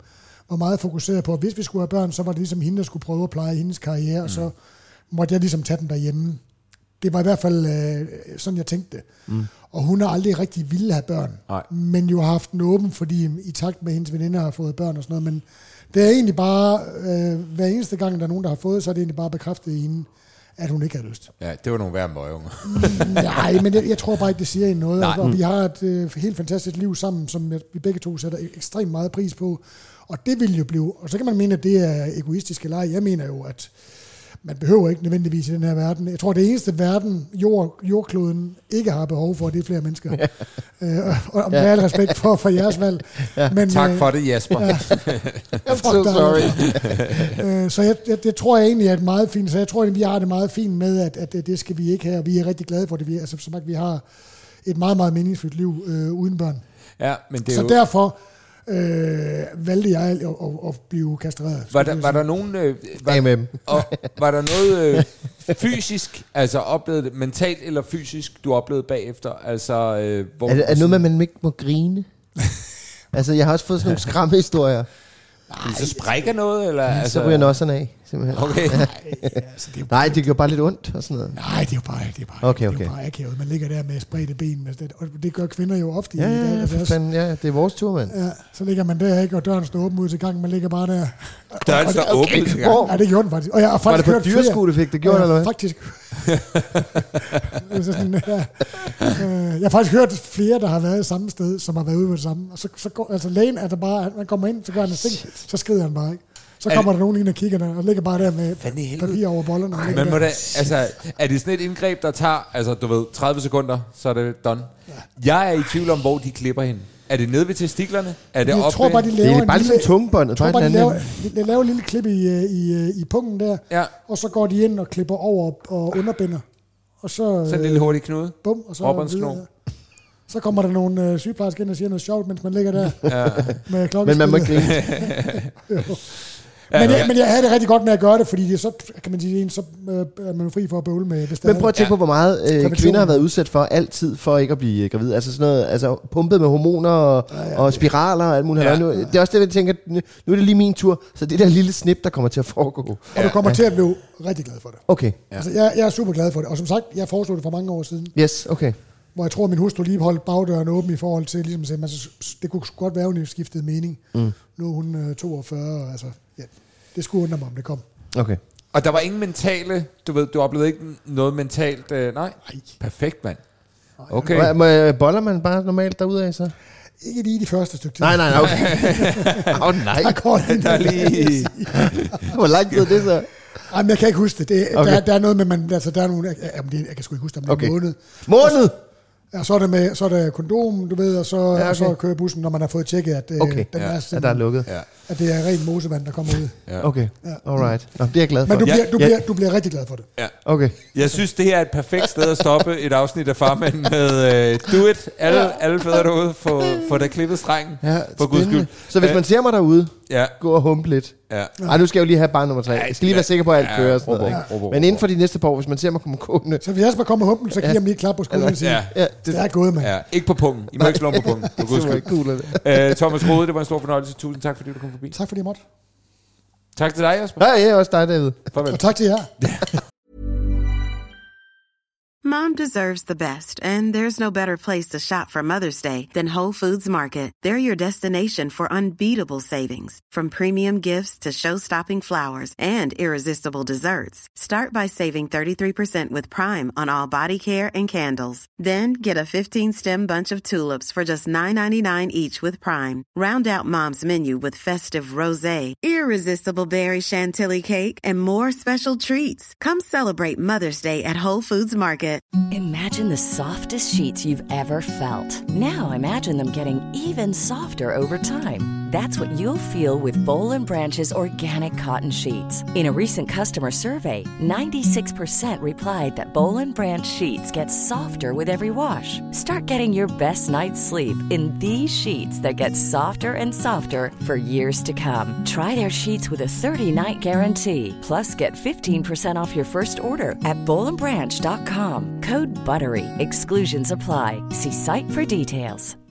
var meget fokuseret på, at hvis vi skulle have børn, så var det ligesom hende, der skulle prøve at pleje hendes karriere, mm. og så måtte jeg ligesom tage dem derhjemme. Det var i hvert fald øh, sådan, jeg tænkte det. Mm. Og hun har aldrig rigtig ville have børn, Nej. men jo har haft den åben, fordi i takt med hendes veninder har fået børn og sådan noget, men det er egentlig bare, øh, hver eneste gang, der er nogen, der har fået, så er det egentlig bare bekræftet i hende, at hun ikke har lyst. Ja, det var nogle værre møgunger. Nej, men jeg, jeg tror bare ikke, det siger hende noget. Og, og vi har et øh, helt fantastisk liv sammen, som vi begge to sætter ekstremt meget pris på. Og det vil jo blive, og så kan man mene, at det er egoistisk eller ej. Jeg mener jo, at man behøver ikke nødvendigvis i den her verden. Jeg tror, det eneste verden, jord, jordkloden, ikke har behov for, det er flere mennesker. Ja. Øh, og, og med ja. al respekt for, for jeres valg. Ja. Men, tak for det, Jesper. Ja. I'm so sorry. øh, så jeg, jeg, jeg tror jeg egentlig er et meget fint, så jeg tror, at vi har det meget fint med, at, at det skal vi ikke have, og vi er rigtig glade for det. Vi, altså, som at vi har et meget, meget meningsfyldt liv øh, uden børn. Ja, men det er så jo... derfor... Øh, valgte jeg at, at, at blive kastreret. Var der, var der nogen øh, var, og, var der noget øh, fysisk, altså oplevet mentalt eller fysisk, du oplevede bagefter? Altså, øh, hvor er det er noget med, at man ikke må grine? Altså, jeg har også fået sådan nogle skræmmehistorier. Nej, så sprækker noget? Eller, ja, altså, så ryger nosserne af, simpelthen. Okay. Nej, altså, det Nej, det gør bare lidt ondt og sådan noget. Nej, det er jo bare, det er bare, okay, okay. det er bare akavet. Man ligger der med spredte ben, og det gør kvinder jo ofte. Ja, i dag, altså, fanden, ja, det er vores tur, mand. Ja, så ligger man der, ikke, og døren står åben ud til gangen, man ligger bare der. Døren står åben ud til gangen? Ja, det gjorde den faktisk. Og jeg har faktisk var det på dyrskue, du fik det gjort, ja, eller hvad? Faktisk. sådan, ja. Jeg har faktisk hørt flere, der har været samme sted, som har været ude på det samme. Og så, så går, altså lægen er der bare, man kommer ind, så gør han en sting, så skrider han bare, ikke? Så kommer der nogen ind og kigger der, og ligger bare der med papir over bollerne. Ej, men må det, altså, er det sådan et indgreb, der tager, altså du ved, tredive sekunder, så er det done? Ja. Jeg er i tvivl om, hvor de klipper hende. Er det nede ved testiklerne? Er det jeg oppe? tror bare, de laver det er bare ligesom tungebåndet. Jeg tror bare, de laver, de laver en lille klip i, i, i pungen der, ja. og så går de ind og klipper over og underbinder. Og så, så en lille hurtig knude. Bum, og så videre. Så kommer der nogle øh, sygeplejersker ind og siger noget sjovt, mens man ligger der ja. med klokken. Men man må ikke grine. Ja, men, jeg, men jeg havde det rigtig godt med at gøre det, fordi det så kan man sige, så øh, er man fri for at bøvle med. Hvis men prøv at tænke ja. på, hvor meget øh, kvinder har været udsat for altid for ikke at blive øh, gravid. Altså sådan noget, altså pumpet med hormoner og, ja, ja, og spiraler og alt muligt. Ja. Nu, det er også det, jeg tænker, nu, nu er det lige min tur, så det der lille snip, der kommer til at foregå. Ja. Og du kommer ja. til at blive rigtig glad for det. Okay. Ja. Altså, jeg, jeg er super glad for det. Og som sagt, jeg foreslog det for mange år siden. Yes, okay. Hvor jeg tror, at min hustru lige holdt bagdøren åben i forhold til, ligesom at sige, man, det kunne godt være, at hun skiftede mening. Mm. Nu er hun øh, toogfyrre, altså, ja, det skulle undre mig, om det kom. Okay. Og der var ingen mentale, du ved, du oplevede ikke noget mentalt, øh, nej? Nej. Perfekt, mand. Okay. Må, boller man bare normalt derudad, så? Ikke lige de første stykke tid. Nej, nej, nej, okay. Åh, oh, nej. Der går der er lige... Hvor lang tid er det så? Jamen, jeg kan ikke huske det. det okay. der, der er noget med, man, altså, der er nogle, jamen, det, jeg kan sgu ikke huske det, om det okay. er måned. Måned? Ja, så er det med, så er det kondom, du ved, og så, ja, okay. og så kører bussen, når man har fået tjekket, at, okay. den ja. er, at der er lukket. Ja. At det er rent mosevand, der kommer ud. Ja. Okay, ja. Alright. Nå, det er jeg glad for. Men du bliver, ja. du, bliver, du bliver rigtig glad for det. Ja. Okay. Jeg synes, det her er et perfekt sted at stoppe et afsnit af Farmand med uh, do it. Alle, ja. alle fædre derude, få, få da klippet strengen. Ja, for guds skyld. Så hvis man ser mig derude, ja. gå og humpe lidt. Ja. Ej, nu skal jeg jo lige have barn nummer tre. Jeg skal lige være sikker på, at alt kører og sådan noget. Ja. Men inden for de næste par år, hvis man ser mig komme gående. Så hvis jeg skal komme og humpe, så giver jeg mig lige et klap på skulderen og siger, ja. ja, det, det er gået, mand. Ja. Ikke på pungen. I må ikke slå på pungen. For guds skyld. Thomas Rode, det var en stor fornøjelse. Tusind tak, fordi du kom forbi. Tak fordi jeg måtte. Tak til dig, Jesper. Ja, ja, også dig, David. Farvel. Og tak til jer. Mom deserves the best, and there's no better place to shop for Mother's Day than Whole Foods Market. They're your destination for unbeatable savings, from premium gifts to show-stopping flowers and irresistible desserts. Start by saving thirty-three percent with Prime on all body care and candles. Then get a fifteen-stem bunch of tulips for just nine ninety-nine each with Prime. Round out Mom's menu with festive rosé, irresistible berry chantilly cake, and more special treats. Come celebrate Mother's Day at Whole Foods Market. Imagine the softest sheets you've ever felt. Now imagine them getting even softer over time. That's what you'll feel with Boll and Branch's organic cotton sheets. In a recent customer survey, ninety-six percent replied that Boll and Branch sheets get softer with every wash. Start getting your best night's sleep in these sheets that get softer and softer for years to come. Try their sheets with a thirty-night guarantee. Plus, get fifteen percent off your first order at boll and branch dot com. Code BUTTERY. Exclusions apply. See site for details.